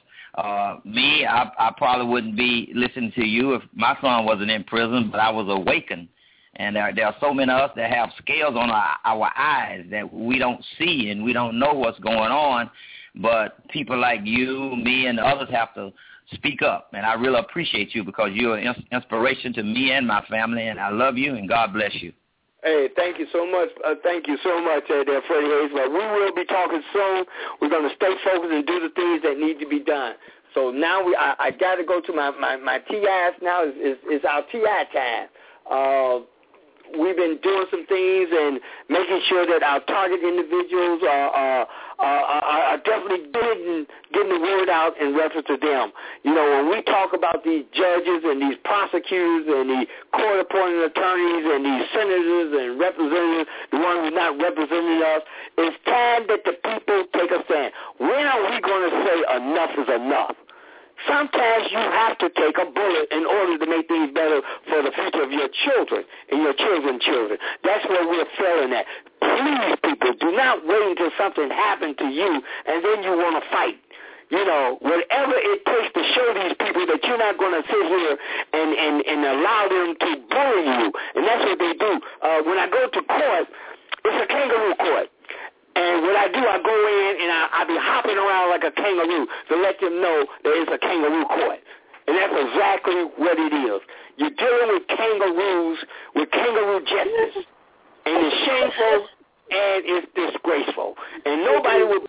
I probably wouldn't be listening to you if my son wasn't in prison, but I was awakened. And there are so many of us that have scales on our eyes that we don't see and we don't know what's going on. But people like you, me, and others have to speak up. And I really appreciate you because you're an inspiration to me and my family. And I love you, and God bless you. Hey, thank you so much. Thank you so much, there, Freddie Hayes. But we will be talking soon. We're going to stay focused and do the things that need to be done. So now I got to go to my TIs now. Is our TI time. We've been doing some things and making sure that our target individuals are definitely getting the word out in reference to them. You know, when we talk about these judges and these prosecutors and the court-appointed attorneys and these senators and representatives, the ones who's not representing us, it's time that the people take a stand. When are we going to say enough is enough? Sometimes you have to take a bullet in order to make things better for the future of your children and your children's children. That's where we're failing at. Please, people, do not wait until something happened to you and then you want to fight. You know, whatever it takes to show these people that you're not going to sit here and allow them to bully you. And that's what they do. When I go to court, it's a kangaroo court. And what I do, I go in and I be hopping around like a kangaroo to let them know that it's a kangaroo court. And that's exactly what it is. You're dealing with kangaroos, with kangaroo justice. And it's shameful and it's disgraceful. And nobody will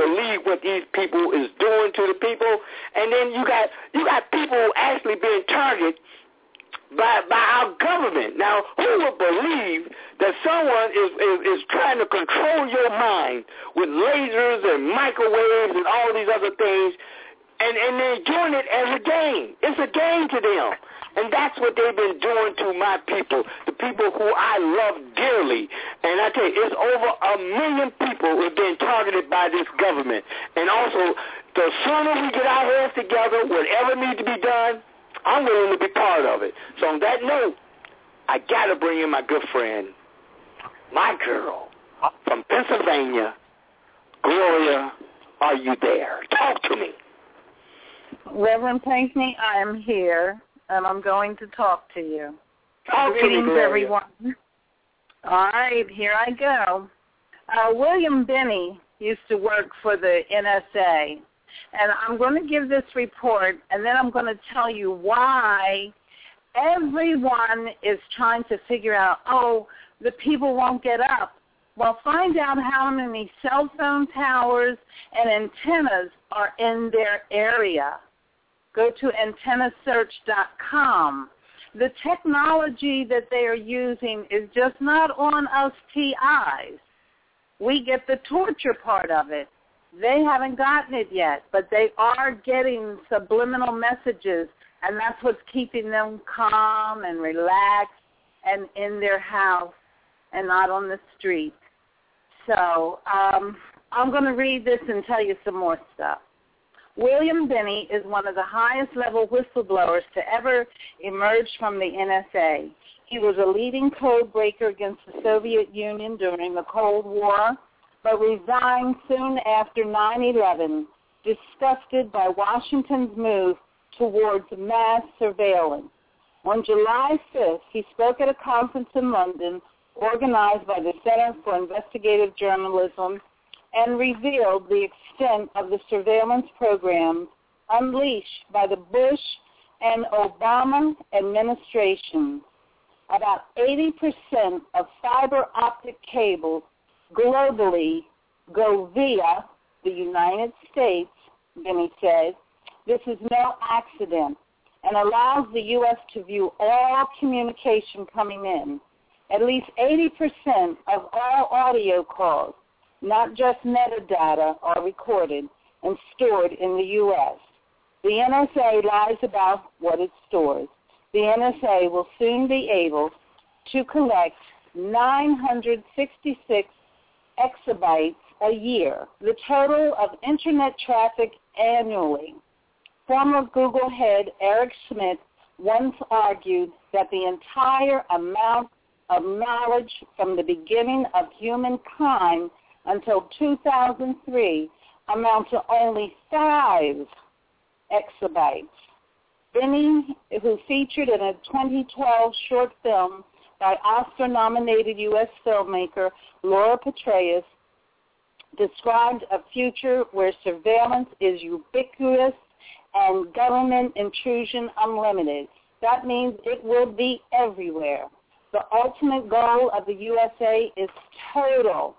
by our government. Now, who would believe that someone is trying to control your mind with lasers and microwaves and all these other things, and they're doing it as a game. It's a game to them. And that's what they've been doing to my people, the people who I love dearly. And I tell you, it's over 1 million people who have been targeted by this government. And also, the sooner we get our heads together, whatever needs to be done, I'm willing to be part of it. So on that note, I got to bring in my good friend, my girl from Pennsylvania. Gloria, are you there? Talk to me. Reverend Pinckney, I am here, and I'm going to talk to you. Greetings, everyone. All right, here I go. William Binney used to work for the NSA, and I'm going to give this report, and then I'm going to tell you why everyone is trying to figure out, the people won't get up. Well, find out how many cell phone towers and antennas are in their area. Go to antennasearch.com. The technology that they are using is just not on us TIs. We get the torture part of it. They haven't gotten it yet, but they are getting subliminal messages, and that's what's keeping them calm and relaxed and in their house and not on the street. So I'm going to read this and tell you some more stuff. William Binney is one of the highest-level whistleblowers to ever emerge from the NSA. He was a leading code breaker against the Soviet Union during the Cold War, but resigned soon after 9/11, disgusted by Washington's move towards mass surveillance. On July 5th, he spoke at a conference in London organized by the Center for Investigative Journalism and revealed the extent of the surveillance programs unleashed by the Bush and Obama administrations. About 80% of fiber optic cables globally go via the United States, Binney said. This is no accident and allows the U.S. to view all communication coming in. At least 80% of all audio calls, not just metadata, are recorded and stored in the U.S. The NSA lies about what it stores. The NSA will soon be able to collect 966 exabytes a year, the total of Internet traffic annually. Former Google head Eric Schmidt once argued that the entire amount of knowledge from the beginning of humankind until 2003 amount to only 5 exabytes. Binney, who featured in a 2012 short film by Oscar-nominated U.S. filmmaker Laura Petraeus, described a future where surveillance is ubiquitous and government intrusion unlimited. That means it will be everywhere. The ultimate goal of the USA is total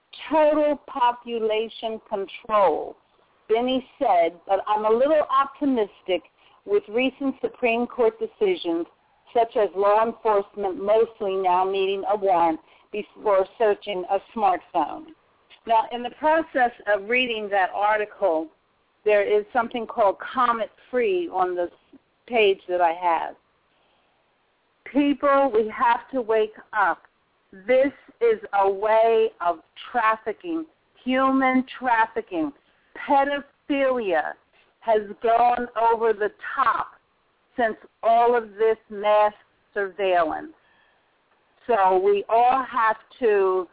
population control, Binney said, but I'm a little optimistic with recent Supreme Court decisions, such as law enforcement mostly now needing a warrant before searching a smartphone. Now, in the process of reading that article, there is something called Comet Free on the page that I have. People, we have to wake up. This is a way of trafficking, human trafficking. Pedophilia has gone over the top since all of this mass surveillance. So we have to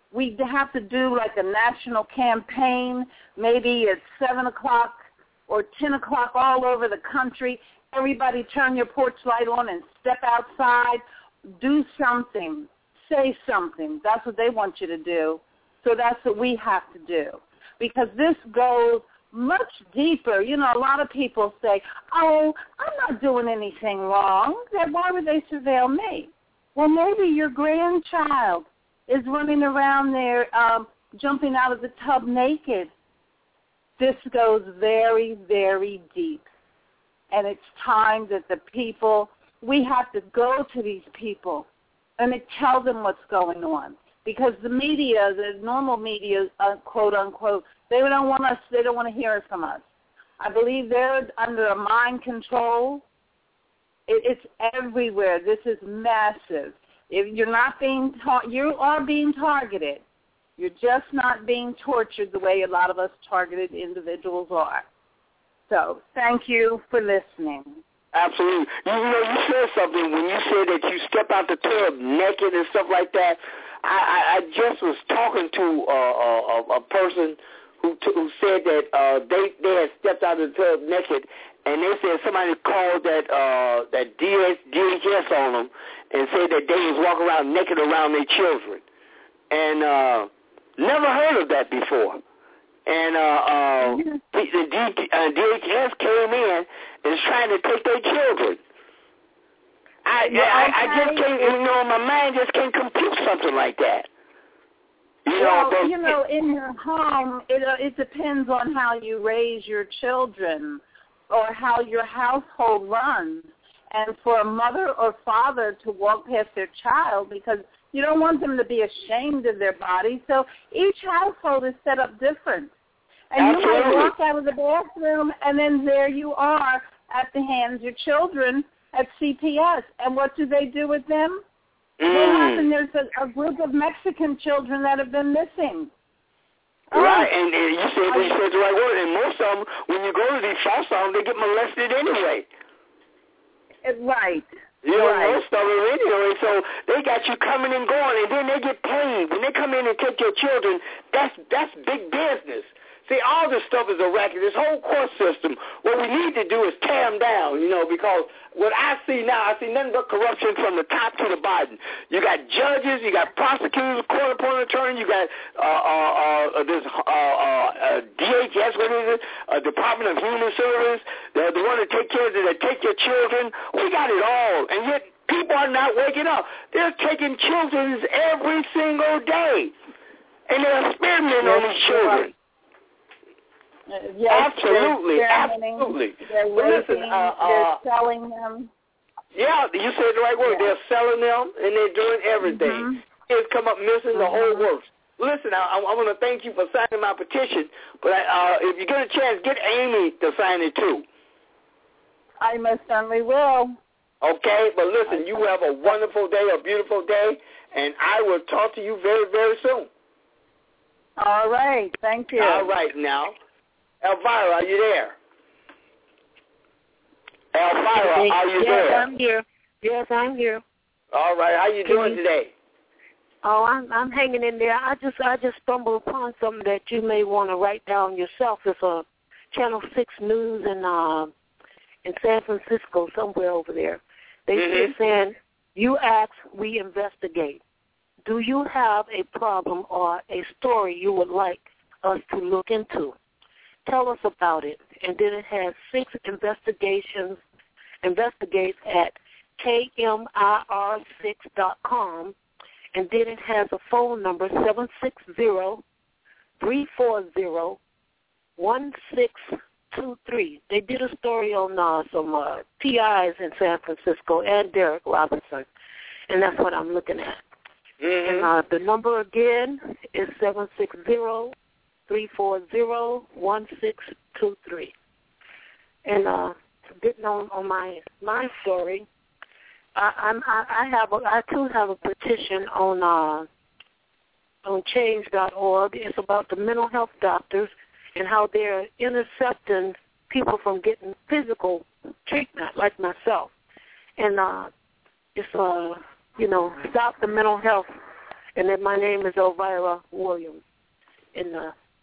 do like a national campaign, maybe at 7 o'clock or 10 o'clock all over the country. Everybody turn your porch light on and step outside. Do something. Say something. That's what they want you to do. So that's what we have to do. Because this goes much deeper. You know, a lot of people say, I'm not doing anything wrong. Then why would they surveil me? Well, maybe your grandchild is running around there jumping out of the tub naked. This goes very, very deep. And it's time that the people we have to go to these people and tell them what's going on. Because the media, the normal media, quote unquote, they don't want to hear it from us. I believe they're under a mind control. It's everywhere. This is massive. If you're not being you are being targeted. You're just not being tortured the way a lot of us targeted individuals are. So thank you for listening. Absolutely. You said something when you said that you step out the tub naked and stuff like that. I just was talking to a person who said that they had stepped out of the tub naked, and they said somebody called that DHS on them and said that they was walking around naked around their children, and never heard of that before. And the DHS came in and is trying to take their children. I just can't, my mind just can't compute something like that. In your home, it depends on how you raise your children or how your household runs. And for a mother or father to walk past their child, because you don't want them to be ashamed of their body. So each household is set up different. And you might walk out of the bathroom, and then there you are at the hands of your children at CPS. And what do they do with them? What happened? There's a group of Mexican children that have been missing. Right, and you said the right word. And most of them, when you go to these foster homes, they get molested anyway. Right. Most of them anyway, so they got you coming and going, and then they get paid. When they come in and take your children, that's big business. See, all this stuff is a racket. This whole court system, what we need to do is tear them down, because what I see now, I see nothing but corruption from the top to the bottom. You got judges, you got prosecutors, court-appointed attorneys, you got this DHS, what is it, Department of Human Service, the one that take your children. We got it all, and yet people are not waking up. They're taking children every single day, and they're experimenting on these children. Yes, absolutely. They're raping, they're selling them. Yeah, you said the right word. Yeah. They're selling them, and they're doing everything. Kids come up missing, the whole works. Listen, I want to thank you for signing my petition, but if you get a chance, get Amy to sign it too. I most certainly will. Okay, but listen, you have a wonderful day, a beautiful day, and I will talk to you very, very soon. All right, thank you. All right, now. Elvira, are you there? Elvira, are you there? Yes, I'm here. Yes, I'm here. All right, how you doing today? Oh, I'm hanging in there. I just stumbled upon something that you may want to write down yourself. It's a Channel 6 News in San Francisco, somewhere over there. They're saying, you ask, we investigate. Do you have a problem or a story you would like us to look into? Tell us about it. And then it has 6 investigates at KMIR6.com. And then it has a phone number, 760-340-1623. They did a story on some PIs in San Francisco and Derek Robinson. And that's what I'm looking at. And the number again is 760-340-1623. And getting on my story, I too have a petition on change.org. It's about the mental health doctors and how they're intercepting people from getting physical treatment, like myself. And it's stop the mental health. And then my name is Elvira Williams. And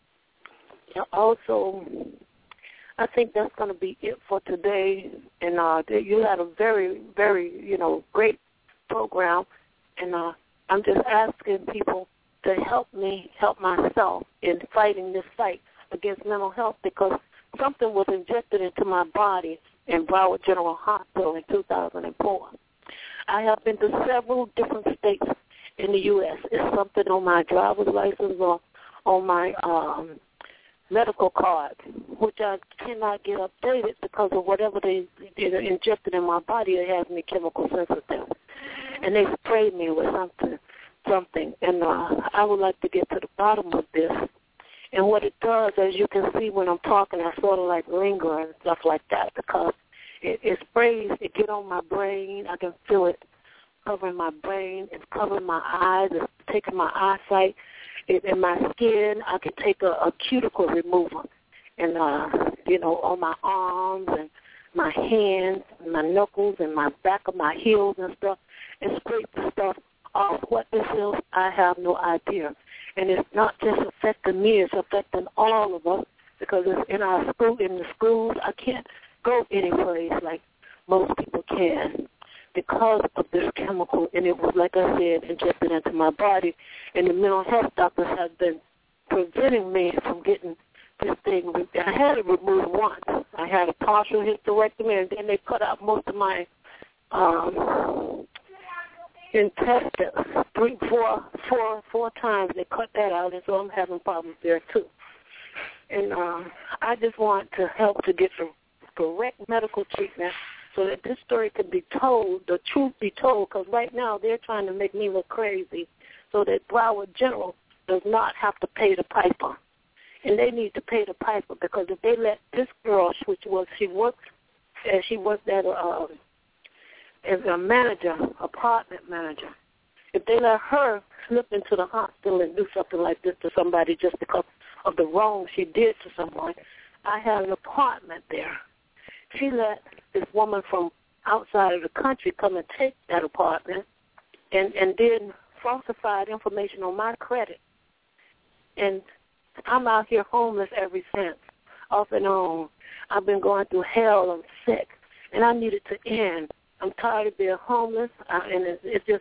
also, I think that's going to be it for today. And you had a very, very, great program. And I'm just asking people to help me help myself in fighting this fight against mental health, because something was injected into my body in Broward General Hospital in 2004. I have been to several different states in the U.S. It's something on my driver's license or on my medical card, which I cannot get updated because of whatever they injected in my body. It has me chemical sensitive, and they sprayed me with something. And I would like to get to the bottom of this. And what it does, as you can see when I'm talking, I sort of like linger and stuff like that because it sprays, it get on my brain. I can feel it covering my brain. It's covering my eyes. It's taking my eyesight. In my skin, I can take a cuticle remover and, on my arms and my hands and my knuckles and my back of my heels and stuff and scrape the stuff off. What this is, I have no idea. And it's not just affecting me, it's affecting all of us because it's in our school, in the schools. I can't go any place like most people can because of this chemical. And it was, like I said, injected into my body. And the mental health doctors have been preventing me from getting this thing. I had it removed once. I had a partial hysterectomy, and then they cut out most of my intestines. Four times they cut that out, and so I'm having problems there too. And I just want to help to get the correct medical treatment so that this story can be told, the truth be told, because right now they're trying to make me look crazy so that Broward General does not have to pay the piper. And they need to pay the piper because if they let this girl, she worked as a manager, apartment manager, if they let her slip into the hospital and do something like this to somebody just because of the wrong she did to someone, I had an apartment there. She let this woman from outside of the country come and take that apartment and then falsified information on my credit. And I'm out here homeless ever since, off and on. I've been going through hell. I'm sick, and I need it to end. I'm tired of being homeless, and it's just,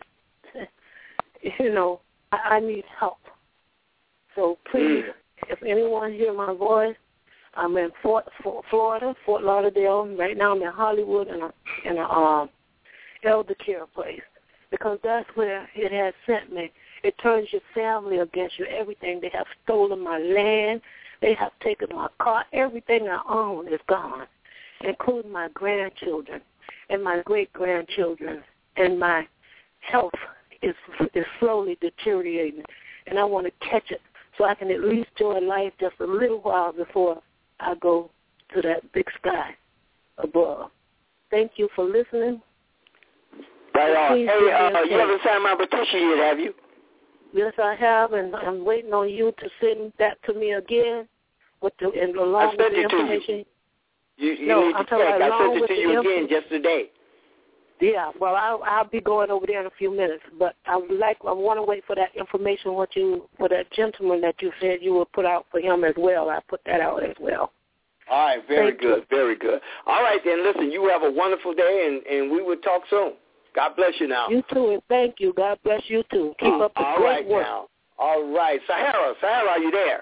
I need help. So please, if anyone hear my voice, I'm in Florida, Fort Lauderdale. Right now I'm in Hollywood in a elder care place because that's where it has sent me. It turns your family against you, everything. They have stolen my land. They have taken my car. Everything I own is gone, including my grandchildren and my great-grandchildren. And my health is slowly deteriorating, and I want to catch it so I can at least enjoy life just a little while before I go to that big sky above. Thank you for listening. Right on. Hey, you haven't signed my petition yet, have you? Yes, I have, and I'm waiting on you to send that to me again along with the information. I'm talking about I sent it to you again just today. Yeah, well, I'll be going over there in a few minutes, but I want to wait for that information. For that gentleman that you said you would put out for him as well. I put that out as well. All right, very good. All right, then, listen, you have a wonderful day, and we will talk soon. God bless you now. You too, and thank you. God bless you too. Keep up the great work. Now. All right, Sahara, are you there?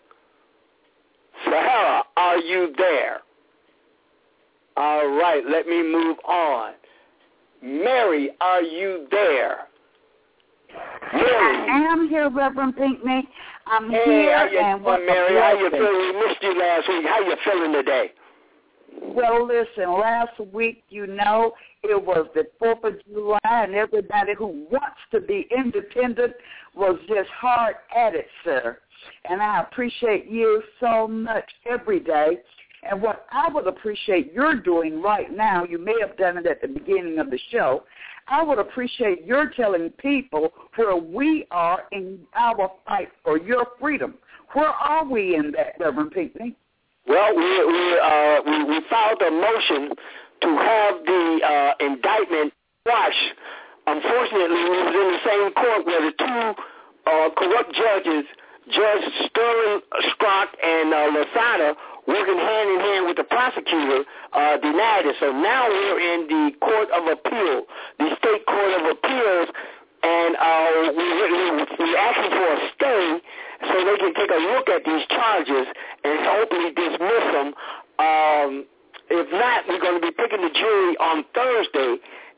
Sahara, are you there? All right, let me move on. Mary, are you there? Mary. I am here, Reverend Pinckney. I'm here. How you doing, Mary? How you feeling? We missed you last week. How you feeling today? Well, listen, last week, it was the 4th of July, and everybody who wants to be independent was just hard at it, sir. And I appreciate you so much every day. And what I would appreciate you're doing right now, you may have done it at the beginning of the show, I would appreciate you're telling people where we are in our fight for your freedom. Where are we in that, Reverend Pinckney? Well, we filed a motion to have the indictment quashed. Unfortunately, we was in the same court where the two corrupt judges, Judge Sterling Scott and Lozada, working hand in hand with the prosecutor, denied it. So now we're in the Court of Appeal, the State Court of Appeals, and we're asking for a stay so they can take a look at these charges and hopefully dismiss them. If not, we're going to be picking the jury on Thursday,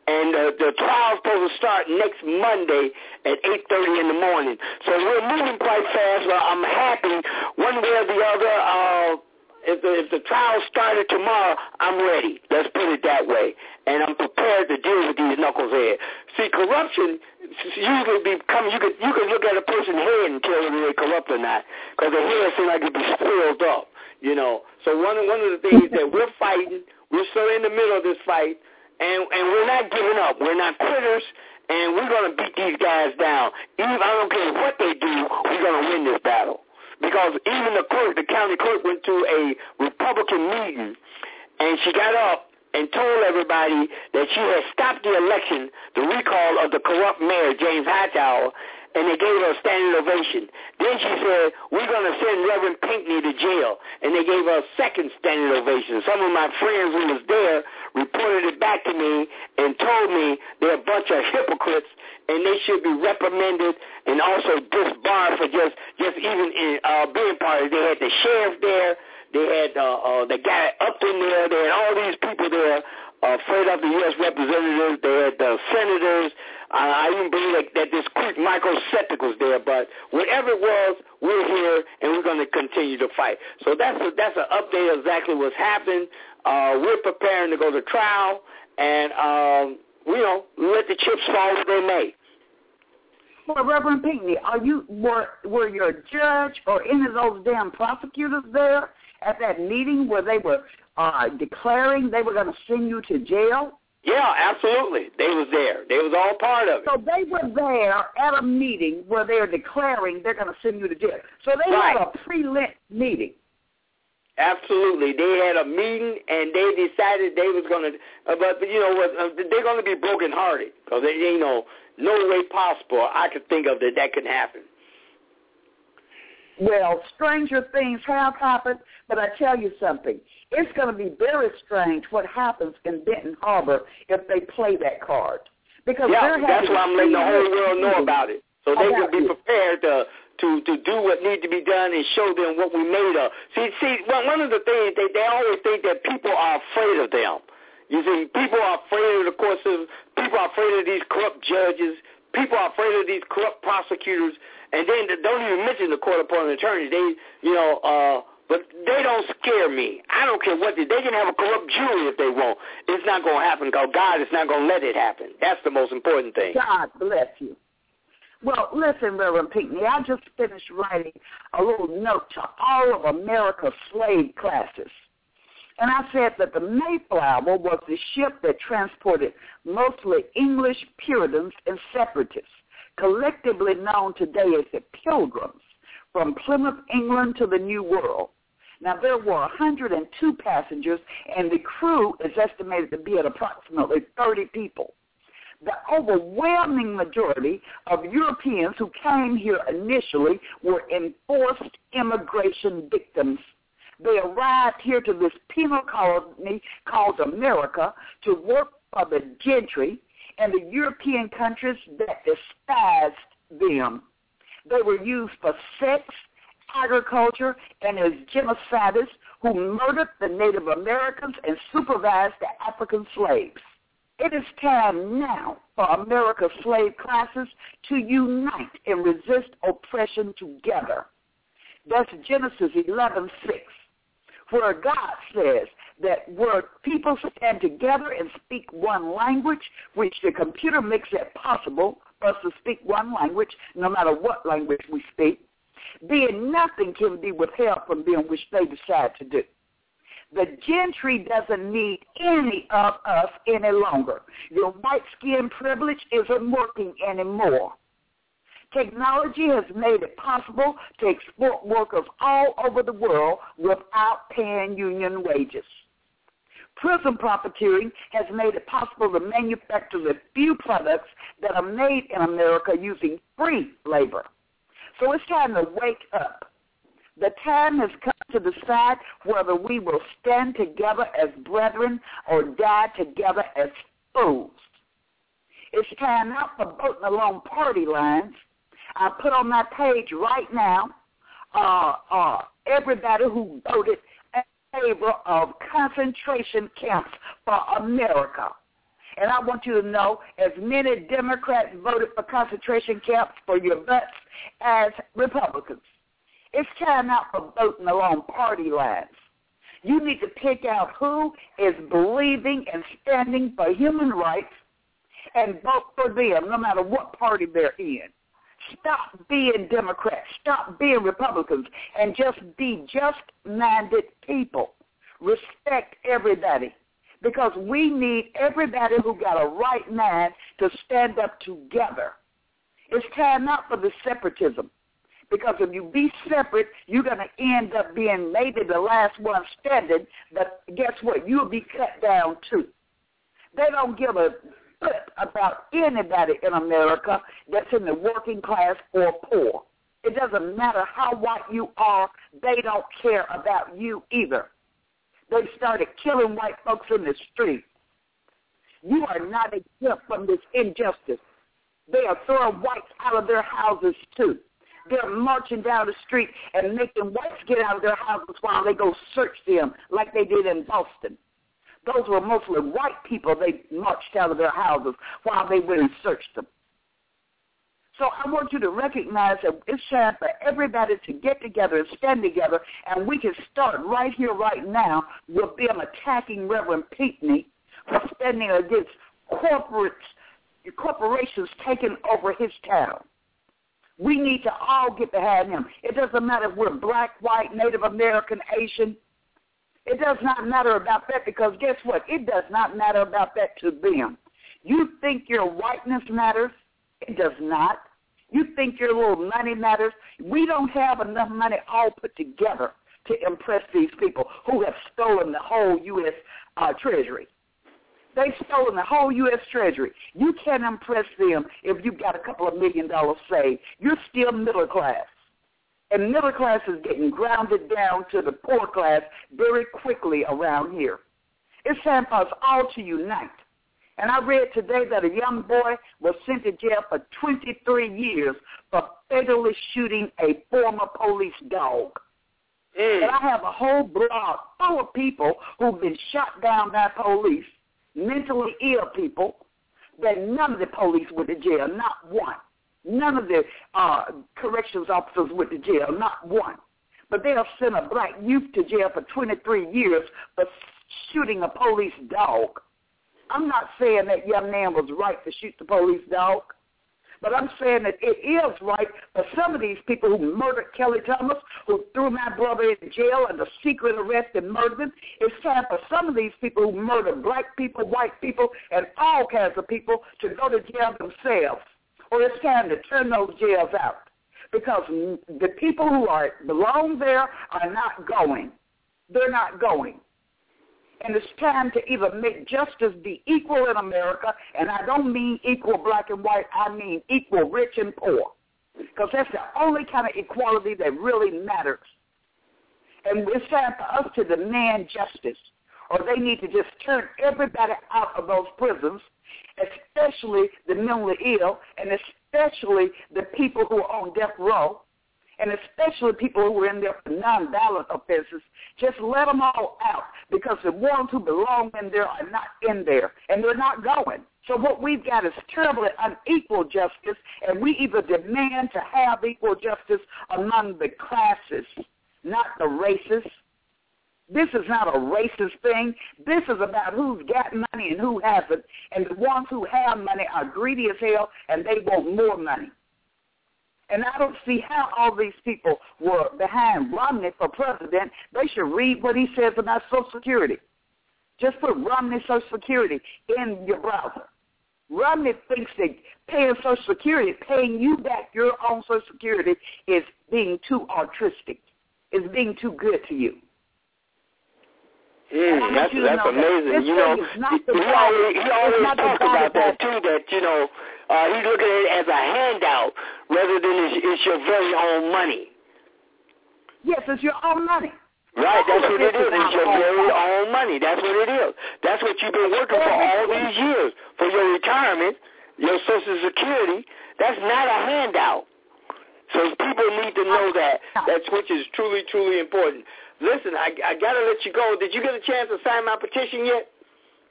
and the trial's supposed to start next Monday at 8:30 in the morning. So we're moving quite fast. Well, I'm happy one way or the other. If the trial started tomorrow, I'm ready. Let's put it that way. And I'm prepared to deal with these knuckleheads. See, corruption usually becomes, you can look at a person's head and tell whether they're corrupt or not, because the head seems like it be swelled up, you know. So one of the things that we're fighting, we're still in the middle of this fight, and we're not giving up. We're not quitters, and we're going to beat these guys down. Even I don't care what they do, we're going to win this battle. Because even the clerk, the county clerk, went to a Republican meeting, and she got up and told everybody that she had stopped the election, the recall of the corrupt mayor, James Hightower, and they gave her a standing ovation. Then she said, we're going to send Reverend Pinckney to jail, and they gave her a second standing ovation. Some of my friends who was there reported it back to me and told me they're a bunch of hypocrites, and they should be reprimanded and also disbarred for just even being part of it. They had the sheriff there. They had the guy up in there. They had all these people there, afraid of the U.S. representatives. They had the senators. I even believe that this quick microseptic was there. But whatever it was, we're here, and we're going to continue to fight. So that's an update of exactly what's happened. We're preparing to go to trial, and let the chips fall where they may. Well, Reverend Pinckney, were your judge or any of those damn prosecutors there at that meeting where they were declaring they were going to send you to jail? Yeah, absolutely. They was there. They was all part of it. So they were there at a meeting where they're declaring they're going to send you to jail. So they had a pre-lit meeting. Absolutely. They had a meeting, and they decided they was going to, but you know what, they're going to be brokenhearted because they ain't no way possible I could think of that could happen. Well, stranger things have happened, but I tell you something. It's going to be very strange what happens in Benton Harbor if they play that card. Because that's why I'm letting the whole world know about it, so they can be prepared to do what needs to be done and show them what we made of. See, one of the things, they always think that people are afraid of them. You see, people are afraid of the courts. People are afraid of these corrupt judges. People are afraid of these corrupt prosecutors. And then don't even mention the court-appointed attorneys. But they don't scare me. I don't care what they can have a corrupt jury if they want. It's not going to happen because God is not going to let it happen. That's the most important thing. God bless you. Well, listen, Reverend Pinckney, I just finished writing a little note to all of America's slave classes. And I said that the Mayflower was the ship that transported mostly English Puritans and Separatists, collectively known today as the Pilgrims, from Plymouth, England to the New World. Now, there were 102 passengers, and the crew is estimated to be at approximately 30 people. The overwhelming majority of Europeans who came here initially were enforced immigration victims. They arrived here to this penal colony called America to work for the gentry and the European countries that despised them. They were used for sex, agriculture, and as genocides who murdered the Native Americans and supervised the African slaves. It is time now for America's slave classes to unite and resist oppression together. That's Genesis 11:6, where God says that where people stand together and speak one language, which the computer makes it possible for us to speak one language, no matter what language we speak, then nothing can be withheld from them which they decide to do. The gentry doesn't need any of us any longer. Your white skin privilege isn't working anymore. Technology has made it possible to export workers all over the world without paying union wages. Prison profiteering has made it possible to manufacture the few products that are made in America using free labor. So it's time to wake up. The time has come to decide whether we will stand together as brethren or die together as fools. It's time not for voting along party lines. I put on my page right now everybody who voted in favor of concentration camps for America. And I want you to know as many Democrats voted for concentration camps for your butts as Republicans. It's time out for voting along party lines. You need to pick out who is believing and standing for human rights and vote for them no matter what party they're in. Stop being Democrats. Stop being Republicans and just be just-minded people. Respect everybody because we need everybody who got a right mind to stand up together. It's time out for the separatism because if you be separate, you're going to end up being maybe the last one standing, but guess what? You'll be cut down too. They don't give a about anybody in America that's in the working class or poor. It doesn't matter how white you are, they don't care about you either. They started killing white folks in the street. You are not exempt from this injustice. They are throwing whites out of their houses too. They're marching down the street and making whites get out of their houses while they go search them like they did in Boston. Those were mostly white people they marched out of their houses while they went and searched them. So I want you to recognize that it's time for everybody to get together and stand together, and we can start right here, right now, with them attacking Reverend Pinckney for standing against corporations taking over his town. We need to all get behind him. It doesn't matter if we're black, white, Native American, Asian. It does not matter about that because guess what? It does not matter about that to them. You think your whiteness matters? It does not. You think your little money matters? We don't have enough money all put together to impress these people who have stolen the whole U.S. Treasury. They've stolen the whole U.S. Treasury. You can't impress them if you've got a couple of $1 million saved. You're still middle class. And middle class is getting grounded down to the poor class very quickly around here. It's time for us all to unite. And I read today that a young boy was sent to jail for 23 years for fatally shooting a former police dog. And I have a whole blog full of people who've been shot down by police, mentally ill people, that none of the police went to jail, not one. None of the corrections officers went to jail, not one. But they'll send a black youth to jail for 23 years for shooting a police dog. I'm not saying that young man was right to shoot the police dog, but I'm saying that it is right for some of these people who murdered Kelly Thomas, who threw my brother in jail and a secret arrest and murdered him. It's time for some of these people who murdered black people, white people, and all kinds of people to go to jail themselves. Or it's time to turn those jails out because the people who belong there are not going. They're not going. And it's time to either make justice be equal in America, and I don't mean equal black and white, I mean equal rich and poor, because that's the only kind of equality that really matters. And it's time for us to demand justice, or they need to just turn everybody out of those prisons, especially the mentally ill, and especially the people who are on death row, and especially people who are in there for nonviolent offenses. Just let them all out because the ones who belong in there are not in there, and they're not going. So what we've got is terribly unequal justice, and we either demand to have equal justice among the classes, not the races. This is not a racist thing. This is about who's got money and who hasn't, and the ones who have money are greedy as hell, and they want more money. And I don't see how all these people were behind Romney for president. They should read what he says about Social Security. Just put Romney Social Security in your browser. Romney thinks that paying Social Security, paying you back your own Social Security, is being too altruistic, is being too good to you. That's amazing. You know, he always talks about that too. That he's looking at it as a handout rather than it's your very own money. Yes, it's your own money. Right, that's what it is. It's your very own money. That's what it is. That's what you've been working for all these years for your retirement, your Social Security. That's not a handout. So people need to know that. That's which is truly, truly important. Listen, I got to let you go. Did you get a chance to sign my petition yet?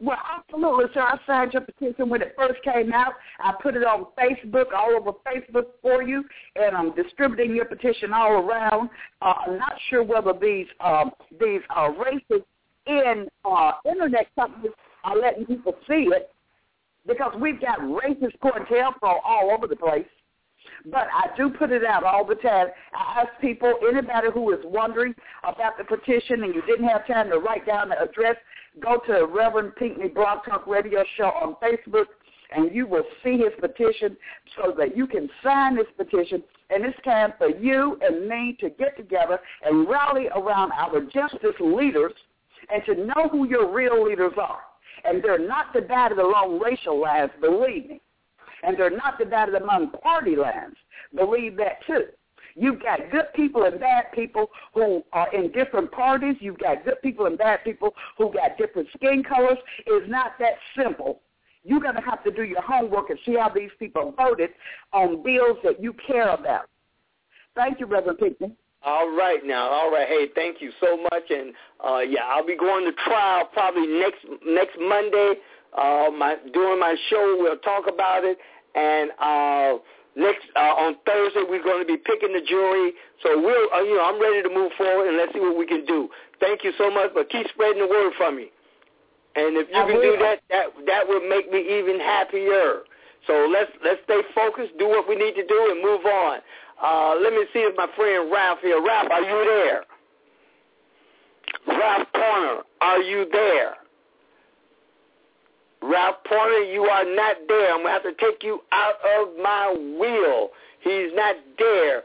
Well, absolutely, sir. I signed your petition when it first came out. I put it on Facebook, all over Facebook for you, and I'm distributing your petition all around. I'm not sure whether these racist internet companies are letting people see it, because we've got racist COINTELPRO all over the place. But I do put it out all the time. I ask people, anybody who is wondering about the petition and you didn't have time to write down the address, go to Reverend Pinckney Blog Talk Radio Show on Facebook, and you will see his petition so that you can sign this petition. And it's time for you and me to get together and rally around our justice leaders and to know who your real leaders are. And they're not divided along racial lines, believe me. And they're not divided among party lines. Believe that, too. You've got good people and bad people who are in different parties. You've got good people and bad people who got different skin colors. It's not that simple. You're going to have to do your homework and see how these people voted on bills that you care about. Thank you, Reverend Pinckney. All right now. All right. Hey, thank you so much. And, I'll be going to trial probably next Monday. During my show, we'll talk about it, and on Thursday we're going to be picking the jury. So I'm ready to move forward, and let's see what we can do. Thank you so much, but keep spreading the word for me. And if you can do that will make me even happier. So let's stay focused, do what we need to do, and move on. Let me see if my friend Ralph here. Ralph, are you there? Ralph Porter, are you there? Ralph Porter, you are not there. I'm going to have to take you out of my wheel. He's not there.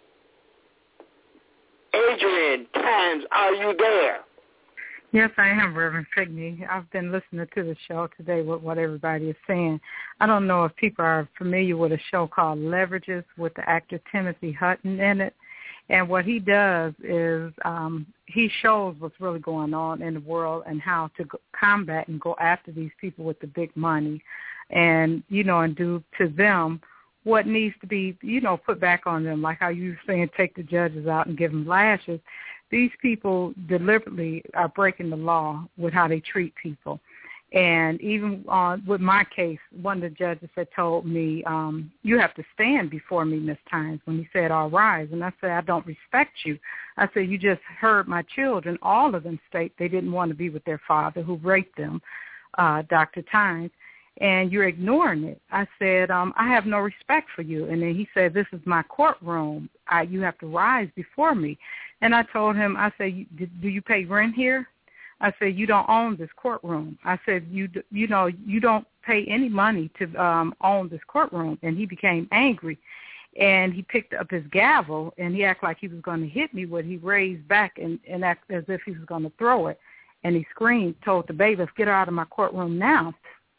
Adrian Times, are you there? Yes, I am, Reverend Pinckney. I've been listening to the show today with what everybody is saying. I don't know if people are familiar with a show called Leverages with the actor Timothy Hutton in it. And what he does is he shows what's really going on in the world and how to combat and go after these people with the big money and, and do to them what needs to be, put back on them, like how you were saying, take the judges out and give them lashes. These people deliberately are breaking the law with how they treat people. And even with my case, one of the judges had told me, you have to stand before me, Miss Tynes, when he said, all rise. And I said, I don't respect you. I said, you just heard my children, all of them state they didn't want to be with their father who raped them, Dr. Tynes, and you're ignoring it. I said, I have no respect for you. And then he said, this is my courtroom. You have to rise before me. And I told him, I said, do you pay rent here? I said, you don't own this courtroom. I said, you don't pay any money to own this courtroom. And he became angry, and he picked up his gavel, and he acted like he was going to hit me, but he raised back and acted as if he was going to throw it. And he screamed, told the bailiff, get her out of my courtroom now.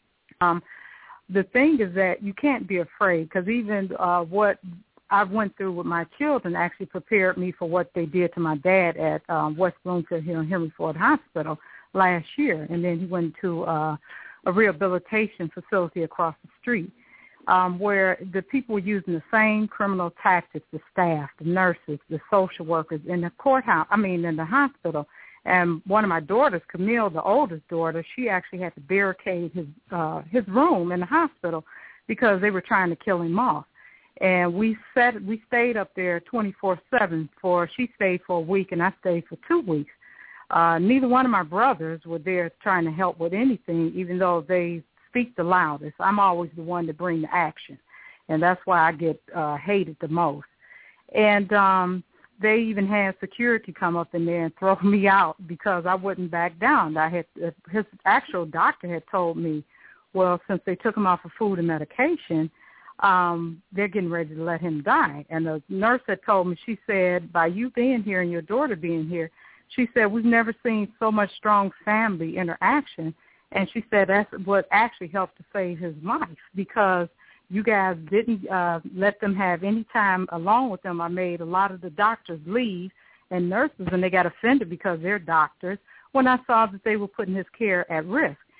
The thing is that you can't be afraid, because even what I went through with my children actually prepared me for what they did to my dad at West Bloomfield Hill and Henry Ford Hospital last year. And then he went to a rehabilitation facility across the street where the people were using the same criminal tactics, the staff, the nurses, the social workers in the in the hospital. And one of my daughters, Camille, the oldest daughter, she actually had to barricade his room in the hospital because they were trying to kill him off. And we stayed up there 24/7 she stayed for a week and I stayed for 2 weeks. Neither one of my brothers were there trying to help with anything, even though they speak the loudest. I'm always the one to bring the action, and that's why I get hated the most. And they even had security come up in there and throw me out because I wouldn't back down. His actual doctor had told me, well, since they took him off of food and medication, they're getting ready to let him die. And the nurse had told me, she said, by you being here and your daughter being here, she said, we've never seen so much strong family interaction. And she said that's what actually helped to save his life, because you guys didn't let them have any time alone with them. I made a lot of the doctors leave and nurses, and they got offended because they're doctors when I saw that they were putting his care at risk.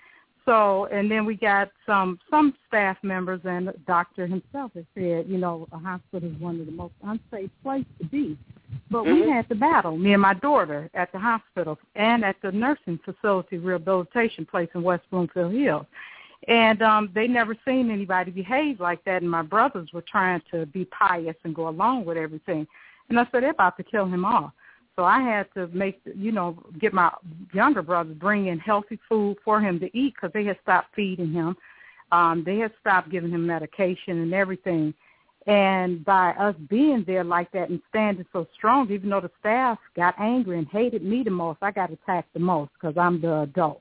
So, and then we got some staff members and the doctor himself has said, you know, a hospital is one of the most unsafe places to be. But we had to battle, me and my daughter, at the hospital and at the nursing facility rehabilitation place in West Bloomfield Hills. And they never seen anybody behave like that, and my brothers were trying to be pious and go along with everything. And I said, they're about to kill him off. So I had to get my younger brother, bring in healthy food for him to eat because they had stopped feeding him. They had stopped giving him medication and everything. And by us being there like that and standing so strong, even though the staff got angry and hated me the most, I got attacked the most because I'm the adult.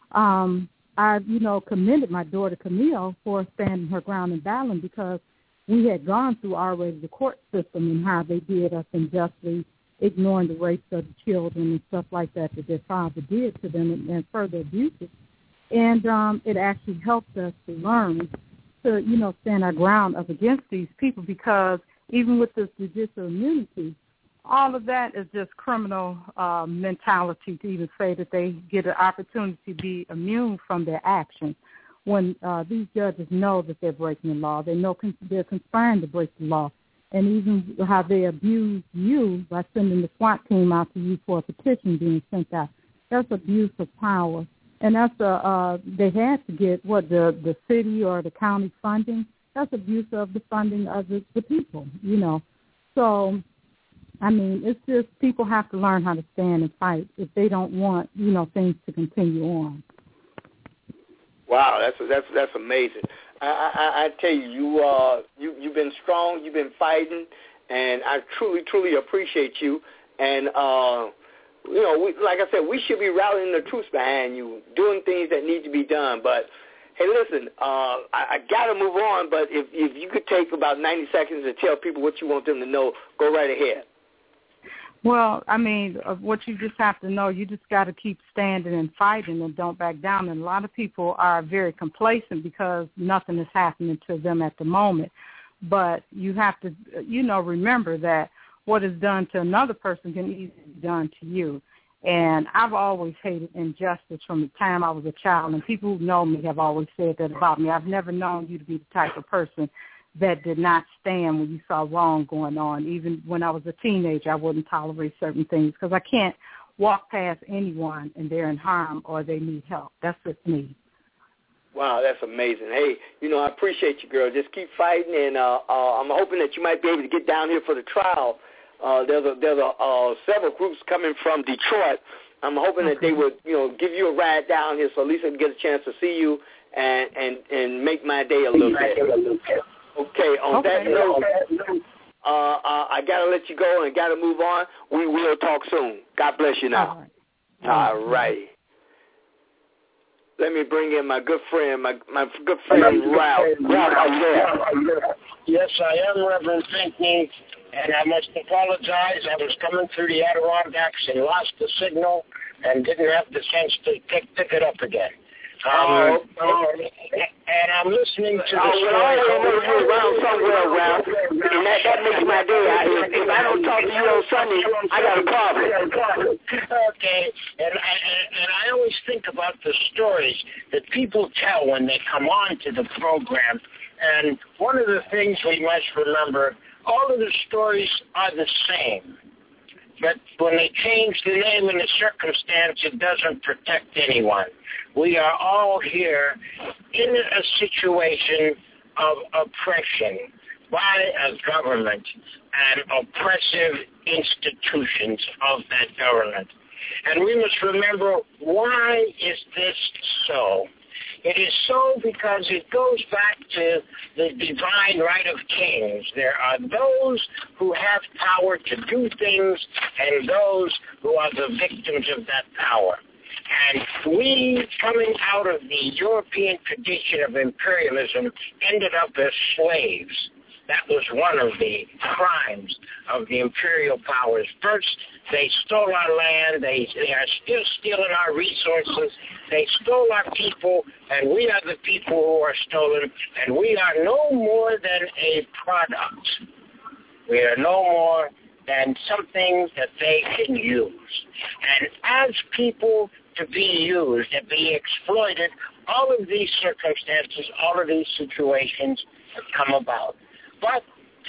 I commended my daughter Camille for standing her ground and battling because we had gone through already the court system and how they did us unjustly, ignoring the rates of the children and stuff like that their father did to them and further abuses. And it actually helped us to learn to, stand our ground up against these people because even with this judicial immunity, all of that is just criminal mentality to even say that they get an opportunity to be immune from their actions. When these judges know that they're breaking the law, they know they're conspiring to break the law. And even how they abuse you by sending the SWAT team out to you for a petition being sent out. That's abuse of power. And that's they had to get, the city or the county funding. That's abuse of the funding of the people, So, I mean, it's just people have to learn how to stand and fight if they don't want, things to continue on. Wow, that's amazing. I tell you, you've been strong, you've been fighting, and I truly appreciate you. And like I said, we should be rallying the troops behind you, doing things that need to be done. But hey, listen, I got to move on. But if you could take about 90 seconds to tell people what you want them to know, go right ahead. Well, I mean, what you just have to know, you just got to keep standing and fighting and don't back down. And a lot of people are very complacent because nothing is happening to them at the moment. But you have to, remember that what is done to another person can easily be done to you. And I've always hated injustice from the time I was a child. And people who know me have always said that about me. I've never known you to be the type of person that did not stand when you saw wrong going on. Even when I was a teenager, I wouldn't tolerate certain things because I can't walk past anyone and they're in harm or they need help. That's just me. Wow, that's amazing. Hey, I appreciate you, girl. Just keep fighting, and I'm hoping that you might be able to get down here for the trial. There's several groups coming from Detroit. I'm hoping that they would, give you a ride down here so at least I can get a chance to see you and make my day a little bit. Okay, on that note, I got to let you go and got to move on. We will talk soon. God bless you now. All right. Let me bring in my good friend, my good friend, Ralph. Ralph, are you there? Yes, I am, Reverend Pinckney, and I must apologize. I was coming through the Adirondacks and lost the signal and didn't have the sense to pick it up again. And I'm listening to the story. I know you're around somewhere, Ralph, and that makes my day. If I don't talk to you on Sunday, I got a problem. Okay, and I always think about the stories that people tell when they come on to the program. And one of the things we must remember, all of the stories are the same. But when they change the name and the circumstance, it doesn't protect anyone. We are all here in a situation of oppression by a government and oppressive institutions of that government. And we must remember, why is this so? It is so because it goes back to the divine right of kings. There are those who have power to do things and those who are the victims of that power. And we, coming out of the European tradition of imperialism, ended up as slaves. That was one of the crimes of the imperial powers. First, they stole our land. They are still stealing our resources. They stole our people, and we are the people who are stolen, and we are no more than a product. We are no more than something that they can use. And as people to be used and be exploited all of these circumstances, all of these situations have come about. But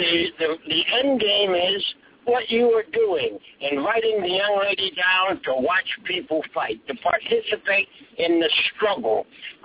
the end game is what you are doing, inviting the young lady down to watch people fight, to participate in the struggle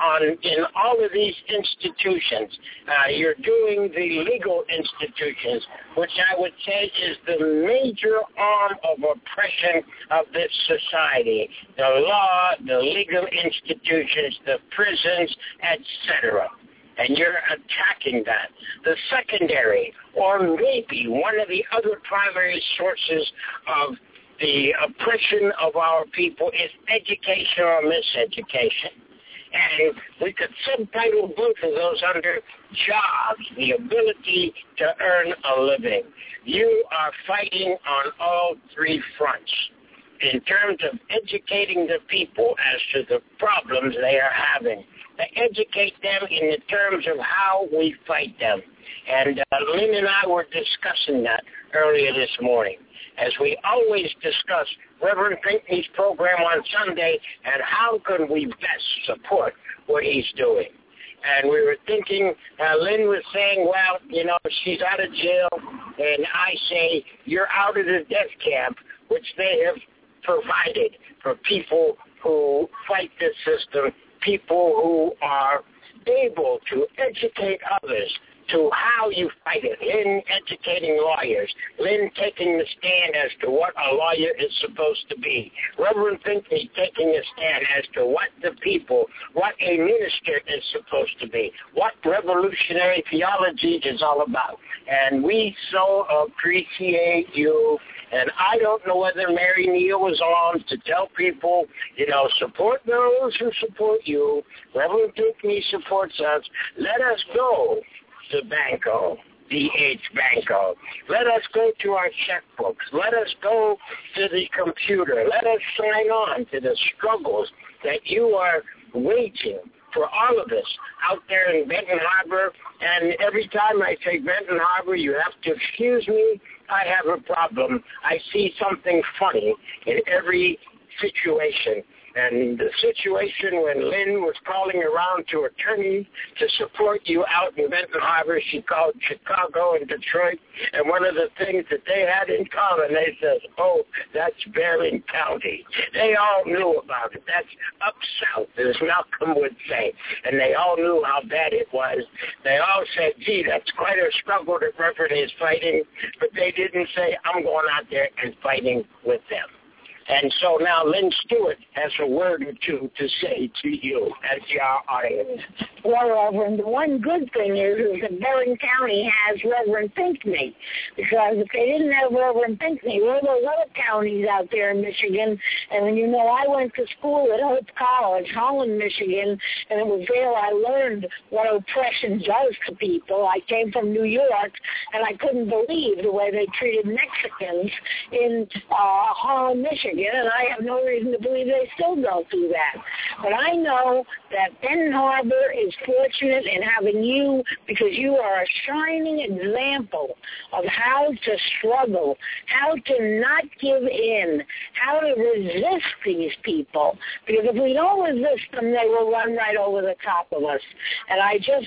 in all of these institutions. You're doing the legal institutions, which I would say is the major arm of oppression of this society. The law, the legal institutions, the prisons, etc. And you're attacking that. The secondary, or maybe one of the other primary sources of the oppression of our people is education or miseducation. And we could subtitle both of those under jobs, the ability to earn a living. You are fighting on all three fronts in terms of educating the people as to the problems they are having, to educate them in the terms of how we fight them. And Lynn and I were discussing that earlier this morning, as we always discuss Reverend Pinckney's program on Sunday and how can we best support what he's doing. And we were thinking, Lynn was saying, well, she's out of jail, and I say, you're out of the death camp, which they have provided for people who fight this system, people who are able to educate others to how you fight it. Lynn educating lawyers. Lynn taking the stand as to what a lawyer is supposed to be. Reverend Pinckney taking a stand as to what the people, what a minister is supposed to be, what revolutionary theology is all about. And we so appreciate you. And I don't know whether Mary Neal was on to tell people, support those who support you. Reverend Pinckney supports us. Let us go to Banco, D.H. Banco. Let us go to our checkbooks. Let us go to the computer. Let us sign on to the struggles that you are waging for all of us out there in Benton Harbor. And every time I say Benton Harbor, you have to excuse me. I have a problem. I see something funny in every situation. And the situation when Lynn was calling around to attorneys to support you out in Benton Harbor, she called Chicago and Detroit, and one of the things that they had in common, they said, oh, that's Bering County. They all knew about it. That's up south, as Malcolm would say. And they all knew how bad it was. They all said, gee, that's quite a struggle that Reverend is fighting, but they didn't say, I'm going out there and fighting with them. And so now Lynn Stewart has a word or two to say to you as your audience. Well, Reverend, the one good thing is that Bering County has Reverend Pinckney, because if they didn't have Reverend Pinckney, there were those other counties out there in Michigan. And I went to school at Hope College, Holland, Michigan, and it was there I learned what oppression does to people. I came from New York, and I couldn't believe the way they treated Mexicans in Holland, Michigan. And I have no reason to believe they still don't do that. But I know that Benton Harbor is fortunate in having you, because you are a shining example of how to struggle, how to not give in, how to resist these people. Because if we don't resist them, they will run right over the top of us. And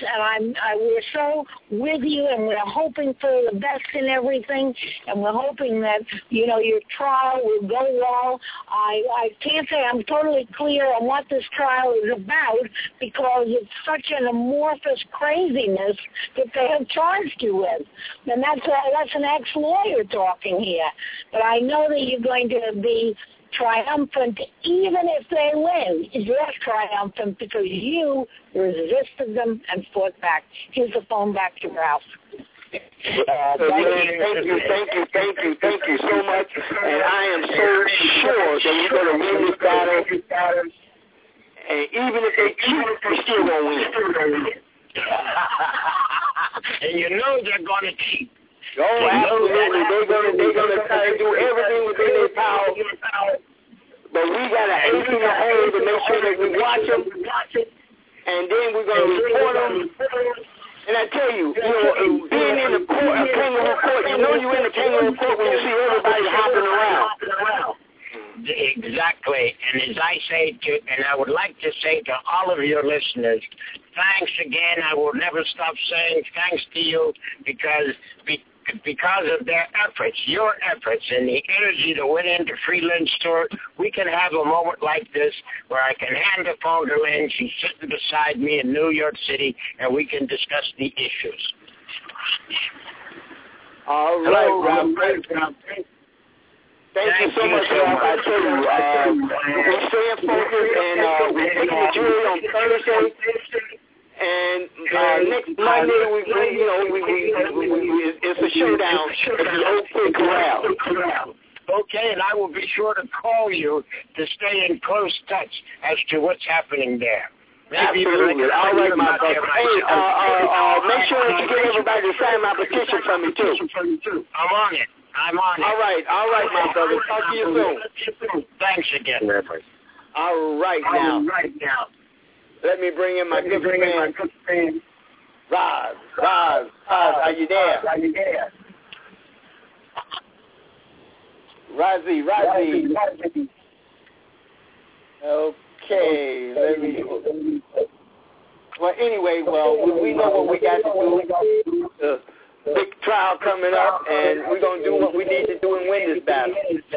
we're so with you, and we're hoping for the best in everything, and we're hoping that, your trial will go well. I can't say I'm totally clear on what this trial is about, because it's such an amorphous craziness that they have charged you with. And that's an ex-lawyer talking here. But I know that you're going to be triumphant even if they win. You're triumphant because you resisted them and fought back. Here's the phone back to Ralph. Thank you so much. And I am so sure that you're going to win this battle. And even if they cheat, you're still going to win. And they're going to cheat. Oh, absolutely. They're going to try to do everything within their power. But we got to ace in the hole to make sure that we watch them. And then we're going to report them. And I tell you, being in the court, a kangaroo court, you're in the kangaroo court when you see everybody hopping around. Exactly. And as I say and I would like to say to all of your listeners, thanks again. I will never stop saying thanks to you because of their efforts, your efforts, and the energy that went into Free Lynn's store, we can have a moment like this where I can hand the phone to Lynn. She's sitting beside me in New York City, and we can discuss the issues. All right, Rob. Thank you so much, Rob. I tell you, we're staying focused, and we're taking the jury on Thursday. And next Monday, it's a showdown at the OK Corral. Okay, and I will be sure to call you to stay in close touch as to what's happening there. Maybe absolutely. All right, my brother. Hey, make sure that you get everybody to sign my petition for me, too. I'm on it. All right, my brother. Talk to you soon. Thanks again, Reverend. All right, now. Let me bring in my good friend, Roz. Roz, are you there? Rozzy. Okay, let me. Well, anyway, we know what we got to do. Big trial coming up, and we're going to do what we need to do and win this battle.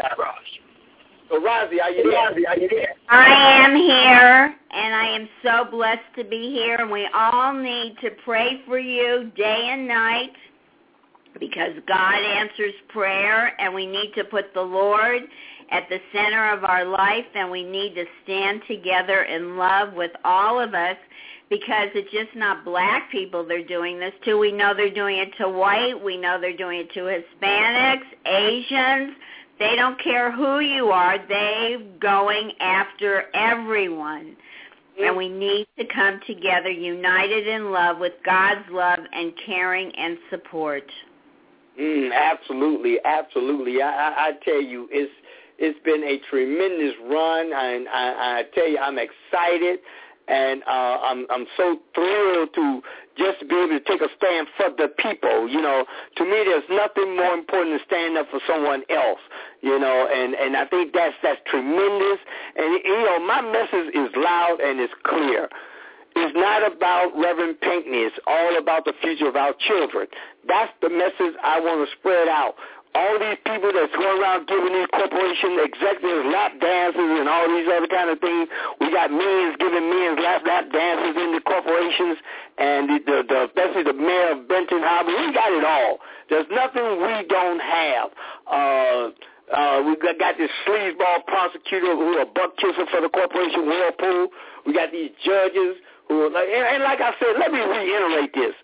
So, Rozzy, are you there? I am here, and I am so blessed to be here, and we all need to pray for you day and night because God answers prayer, and we need to put the Lord at the center of our life, and we need to stand together in love with all of us because it's just not black people they're doing this to. We know they're doing it to white. We know they're doing it to Hispanics, Asians. They don't care who you are. They're going after everyone. And we need to come together united in love with God's love and caring and support. Absolutely. I tell you, it's been a tremendous run, and I tell you, I'm excited. And I'm so thrilled to just be able to take a stand for the people. You know, to me, there's nothing more important than stand up for someone else. You know, and I think that's tremendous. And you know, my message is loud and it's clear. It's not about Reverend Pinckney. It's all about the future of our children. That's the message I want to spread out. All these people that's going around giving these corporation executives lap dances and all these other kind of things. We got millions giving millions lap dances in the corporations, and especially the mayor of Benton Harbor. We got it all. There's nothing we don't have. We got this sleazeball prosecutor who a buck kisser for the corporation Whirlpool. We got these judges who, and like I said, let me reiterate this.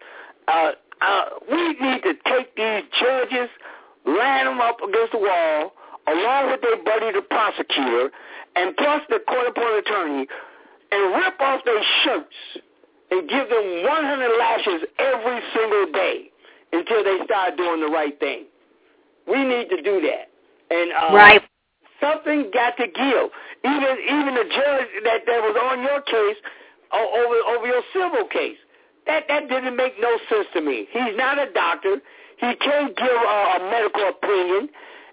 We need to take these judges, line them up against the wall, along with their buddy, the prosecutor, and plus the court-appointed attorney, and rip off their shirts and give them 100 lashes every single day until they start doing the right thing. We need to do that. And right. Something got to give. Even the judge that was on your case, over your civil case, that didn't make no sense to me. He's not a doctor. He can't give a medical opinion,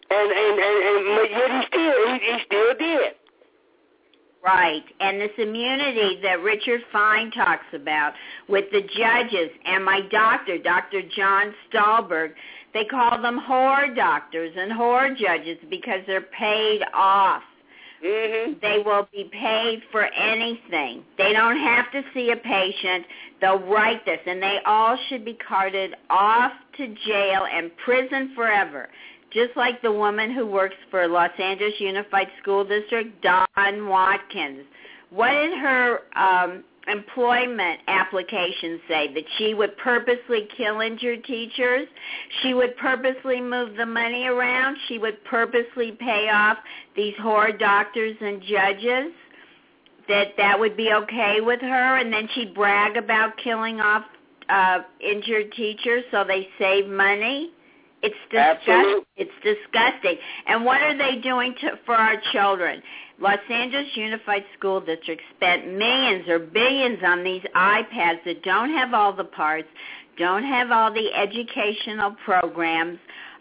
and yet he still did. Right, and this immunity that Richard Fine talks about with the judges and my doctor, Dr. John Stahlberg, they call them whore doctors and whore judges because they're paid off. Mm-hmm. They will be paid for anything. They don't have to see a patient. They'll write this, and they all should be carted off to jail and prison forever, just like the woman who works for Los Angeles Unified School District, Dawn Watkins. What did her employment application say? That she would purposely kill injured teachers? She would purposely move the money around? She would purposely pay off these whore doctors and judges? That would be okay with her? And then she'd brag about killing off injured teachers so they save money? It's disgusting. It's disgusting. And what are they doing for our children? Los Angeles Unified School District spent millions or billions on these iPads that don't have all the parts, don't have all the educational programs,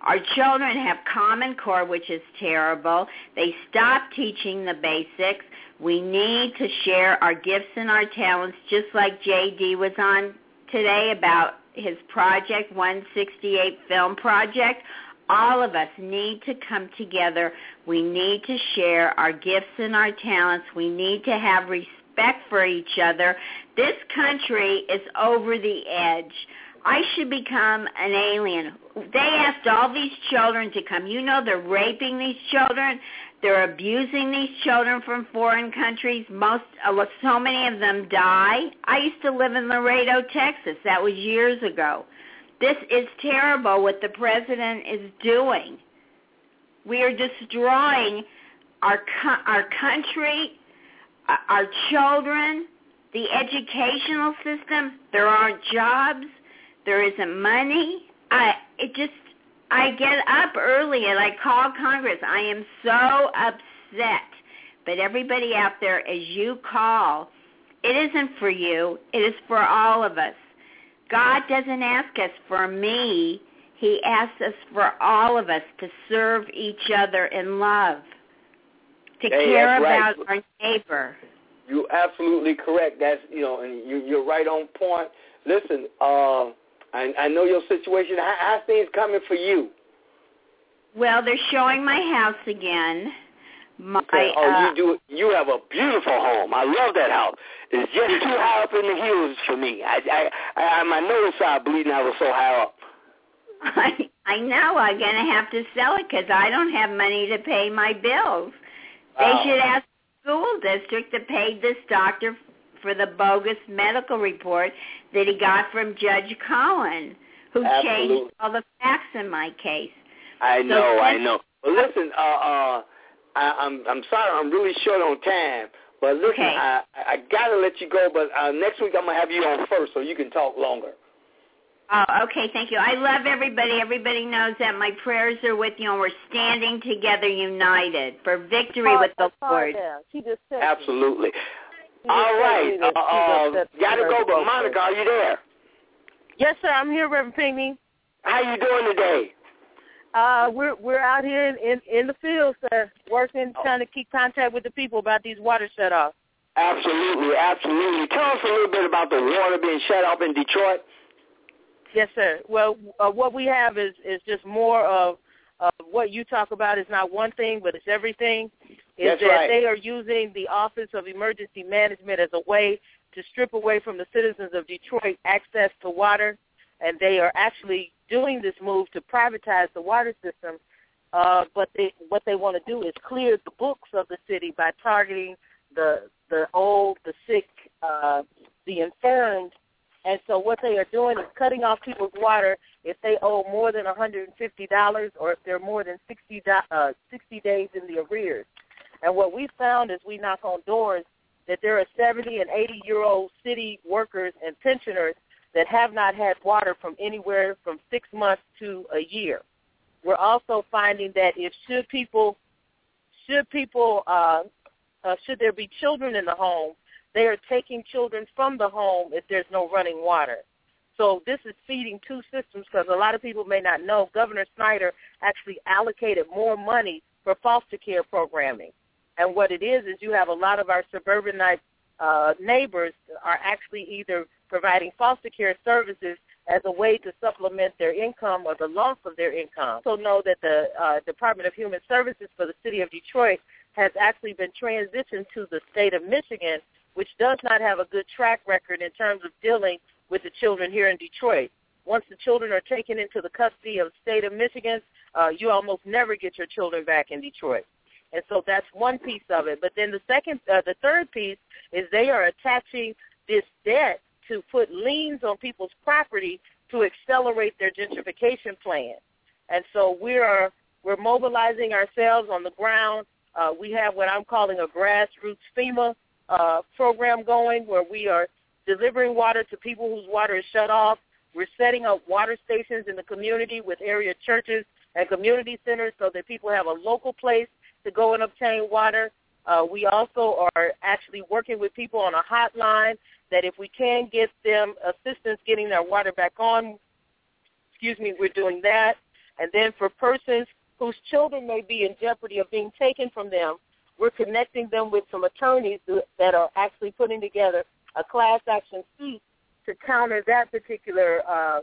Our children have Common Core, which is terrible. They stop teaching the basics. We need to share our gifts and our talents, just like J.D. was on today about his project, 168 Film Project. All of us need to come together. We need to share our gifts and our talents. We need to have respect for each other. This country is over the edge. I should become an alien. They asked all these children to come. You know, they're raping these children. They're abusing these children from foreign countries. So many of them die. I used to live in Laredo, Texas. That was years ago. This is terrible what the president is doing. We are destroying our country, our children, the educational system. There aren't jobs. There isn't money. I get up early and I call Congress. I am so upset. But everybody out there, as you call, it isn't for you. It is for all of us. God doesn't ask us for me. He asks us for all of us to serve each other in love, to care about our neighbor. You're absolutely correct. That's, and you're right on point. Listen, I know your situation. How's things coming for you? Well, they're showing my house again. You have a beautiful home. I love that house. It's just too high up in the hills for me. My nose started bleeding. I was so high up. I know. I'm going to have to sell it because I don't have money to pay my bills. They should ask the school district that paid this doctor for the bogus medical report that he got from Judge Cohen, who changed all the facts in my case. I know. Well, listen, I'm sorry, I'm really short on time. But listen, okay. I gotta let you go. But next week I'm gonna have you on first, so you can talk longer. Oh, okay, thank you. I love everybody. Everybody knows that my prayers are with you, and we're standing together, united for victory with the Lord. Absolutely. All right. Gotta go, but Monica, are you there? Yes, sir. I'm here, Reverend Pinckney. How you doing today? We're out here in the field, sir, working, trying to keep contact with the people about these water shutoffs. Absolutely. Tell us a little bit about the water being shut off in Detroit. Yes, sir. Well, what we have is just more of what you talk about is not one thing, but it's everything. That's right. They are using the Office of Emergency Management as a way to strip away from the citizens of Detroit access to water, and they are actually doing this move to privatize the water system. But what they want to do is clear the books of the city by targeting the old, the sick, the infirmed. And so what they are doing is cutting off people's water if they owe more than $150 or if they're more than 60 days in the arrears. And what we found as we knock on doors that there are 70 and 80-year-old city workers and pensioners that have not had water from anywhere from 6 months to a year. We're also finding that should there be children in the home, they are taking children from the home if there's no running water. So this is feeding two systems because a lot of people may not know Governor Snyder actually allocated more money for foster care programming. And what it is you have a lot of our suburbanite neighbors are actually either providing foster care services as a way to supplement their income or the loss of their income. So know that the Department of Human Services for the city of Detroit has actually been transitioned to the state of Michigan, which does not have a good track record in terms of dealing with the children here in Detroit. Once the children are taken into the custody of the state of Michigan, you almost never get your children back in Detroit. And so that's one piece of it. But then the third piece is they are attaching this debt to put liens on people's property to accelerate their gentrification plan. And so we're mobilizing ourselves on the ground. We have what I'm calling a grassroots FEMA program going where we are delivering water to people whose water is shut off. We're setting up water stations in the community with area churches and community centers so that people have a local place to go and obtain water. We also are actually working with people on a hotline that if we can get them assistance getting their water back on, we're doing that. And then for persons whose children may be in jeopardy of being taken from them, we're connecting them with some attorneys that are actually putting together a class action suit to counter that particular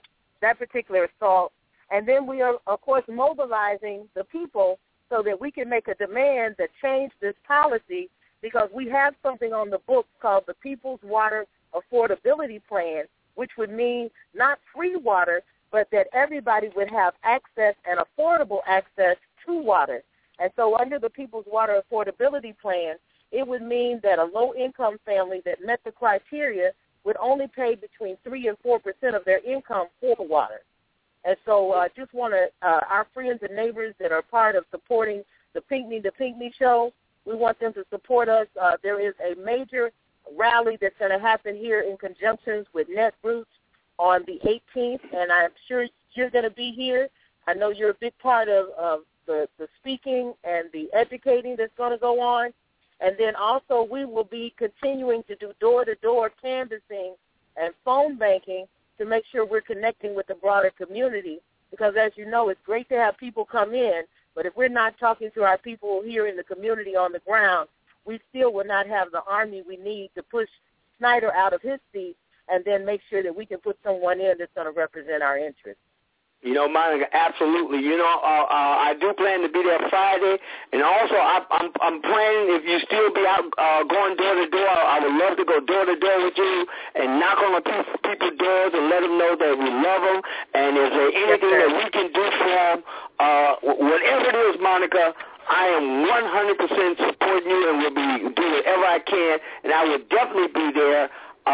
assault. And then we are, of course, mobilizing the people so that we can make a demand that change this policy, because we have something on the books called the People's Water Affordability Plan, which would mean not free water, but that everybody would have access and affordable access to water. And so under the People's Water Affordability Plan, it would mean that a low-income family that met the criteria would only pay between 3 and 4% of their income for water. And so I just want to, our friends and neighbors that are part of supporting the Pinckney Show, we want them to support us. There is a major rally that's going to happen here in conjunction with Netroots on the 18th, and I'm sure you're going to be here. I know you're a big part of the speaking and the educating that's going to go on. And then also we will be continuing to do door-to-door canvassing and phone banking to make sure we're connecting with the broader community, because as you know, it's great to have people come in, but if we're not talking to our people here in the community on the ground, we still will not have the army we need to push Snyder out of his seat and then make sure that we can put someone in that's going to represent our interests. You know, Monica, absolutely. You know, I do plan to be there Friday, and also I'm planning, if you still be out going door to door, I would love to go door to door with you and knock on the people's doors and let them know that we love them. And is there anything that we can do for them? Whatever it is, Monica, I am 100% supporting you and will be do whatever I can, and I will definitely be there.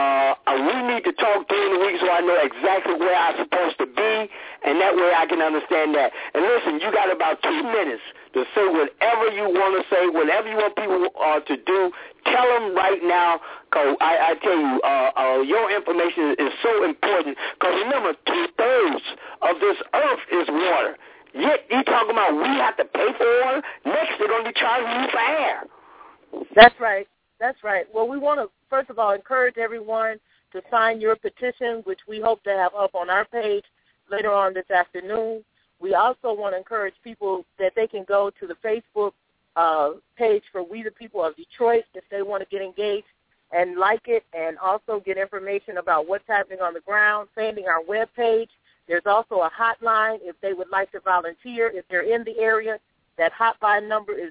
We need to talk during the week so I know exactly where I'm supposed to be, and that way I can understand that. And listen, you got about 2 minutes to say whatever you want to say, whatever you want people to do. Tell them right now, because I tell you, your information is so important, because remember, 2/3 of this earth is water. Yet you talking about we have to pay for water? Next they're going to be charging you for air. That's right. That's right. Well, we want to, first of all, encourage everyone to sign your petition, which we hope to have up on our page later on this afternoon. We also want to encourage people that they can go to the Facebook page for We the People of Detroit if they want to get engaged and like it, and also get information about what's happening on the ground, sending our webpage. There's also a hotline if they would like to volunteer. If they're in the area, that hotline number is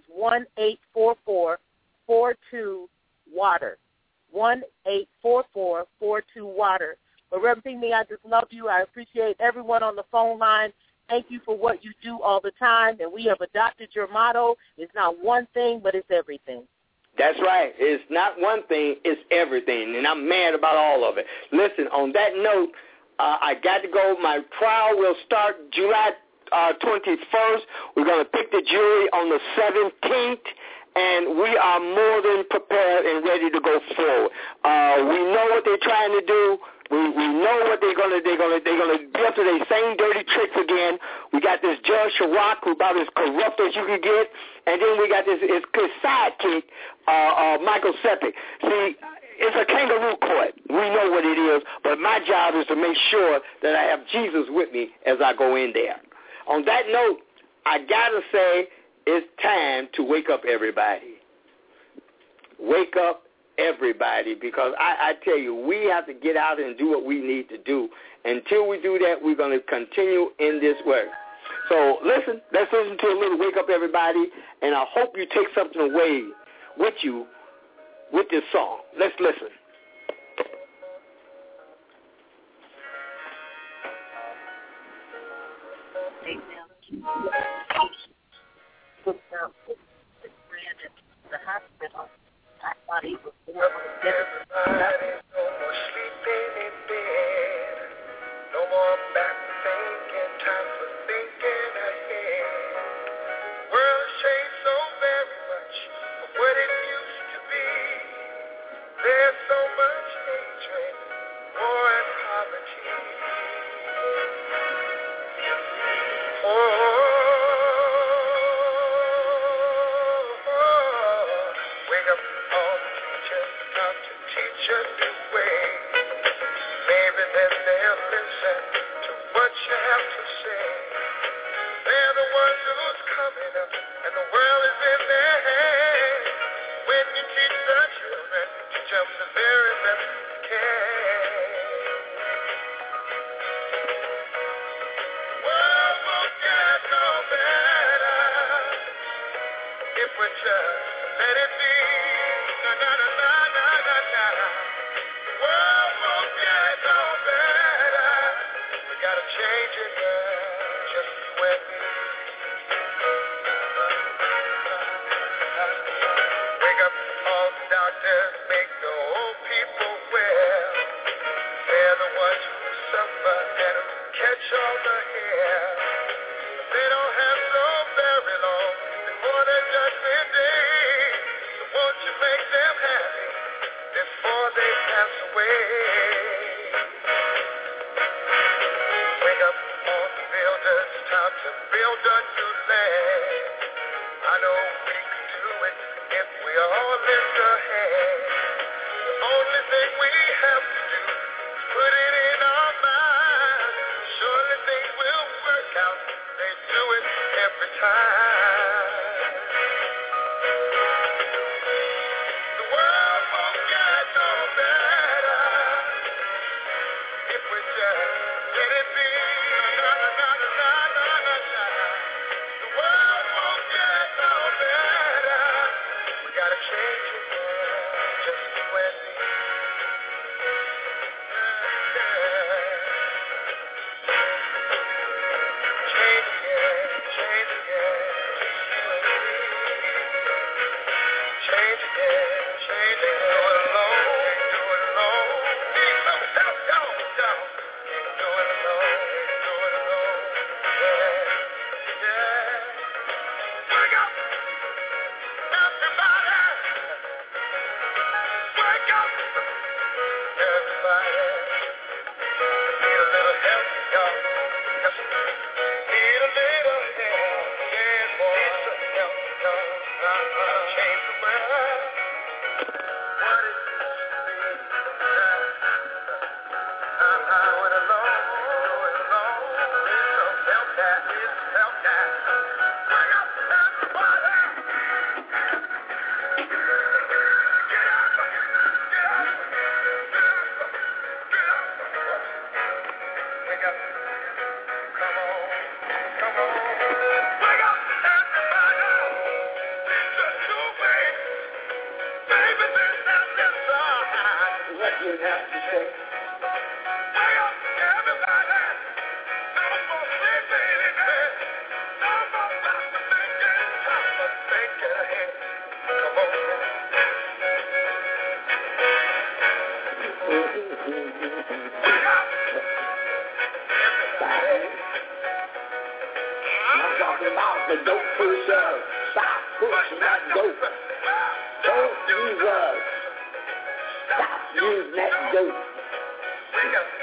1-844-42-WATER, 1-844-42-WATER. But Reverend Pinckney, I just love you. I appreciate everyone on the phone line. Thank you for what you do all the time, and we have adopted your motto. It's not one thing, but it's everything. That's right. It's not one thing, it's everything, and I'm mad about all of it. Listen, on that note, I got to go. My trial will start July 21st. We're going to pick the jury on the 17th. And we are more than prepared and ready to go forward. We know what they're trying to do. We know what they're gonna be up to their same dirty tricks again. We got this Judge Chirac, who about as corrupt as you can get, and then we got his sidekick, Michael Sepik. See, it's a kangaroo court. We know what it is, but my job is to make sure that I have Jesus with me as I go in there. On that note, I gotta say, it's time to wake up, everybody. Wake up, everybody, because I tell you, we have to get out and do what we need to do. Until we do that, we're going to continue in this work. So let's listen to a little Wake Up, Everybody, and I hope you take something away with you with this song. Let's listen. Took down the bridge at the hospital. I thought he was able to get it. No more sleeping in bed. No more back thinking. Time for thinking ahead. World changed so very much from what it used to be. There's so much hatred, war and poverty. Wake up all the teachers, got to teach a new way. Maybe then they'll listen to what you have to say. coming up, and the world is in their hands. When you teach the children, teach them the very best you can. The world won't get no better if we just let it be. Na na na na na na na. The world won't get no better. We gotta change it, just you and me. Wake up all the doctors, make the old people well. They're the ones who suffer and who catch all the hair. They don't have so very long before their judgment day. So won't you make them happy before they pass away? Wake up all the builders, time to build a new land. I know we can do it if we all lift a hand. The only thing we have to do is put it in our minds. Surely things will work out. They do it every time. The world won't get no better if we just let it be. Na, na, na, na, na, na, na, na. The world won't get no better. We gotta change it, just you and me. Change it, change it, just you and me. Change it, change it, do it alone, do it alone. Need some help, y'all. Can't do it alone, do it alone. Yeah. Wake up, everybody. Wake up, everybody. Need a little help, y'all. Yes, need a little help. Yeah, boy. Help, y'all. Change the world. What it used to be. Do it alone, do it alone. Need some help, that. Need some help, that. Wake up, everybody. Get up, get up, get up. Wake up. Come on, come on. Wake up, everybody. It's just too late. Baby, this time this side. What you have to say? Wake up, everybody. No more sleeping in bed. No more doctor thinking. Time to think ahead. Come on. Wake up, everybody. I'm talking about the dope pusher. Stop pushing that dope. Don't use us. Stop using that dope. Wake up.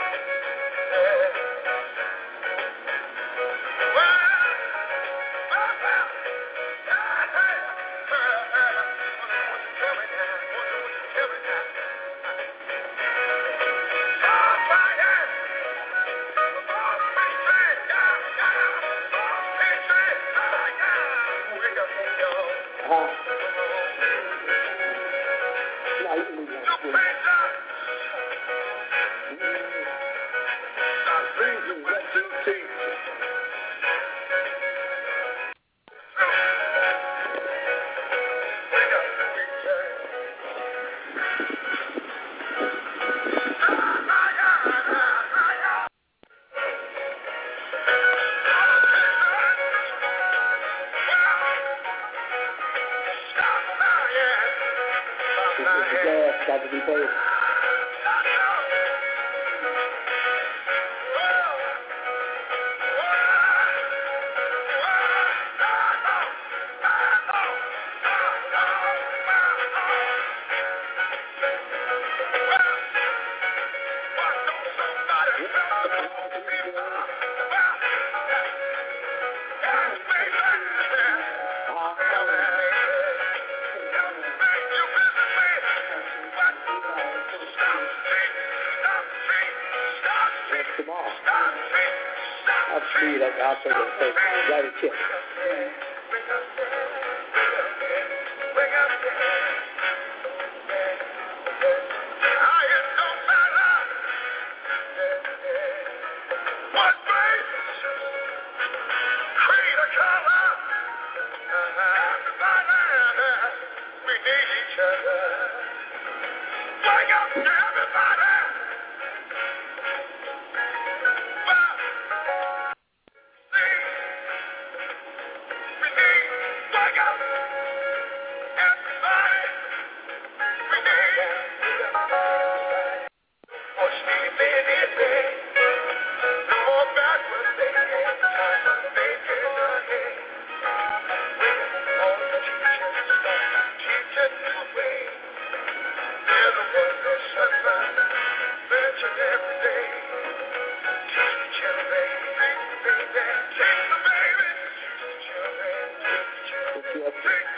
Got to be paid. I'll see you. I'll take it. Write a check. take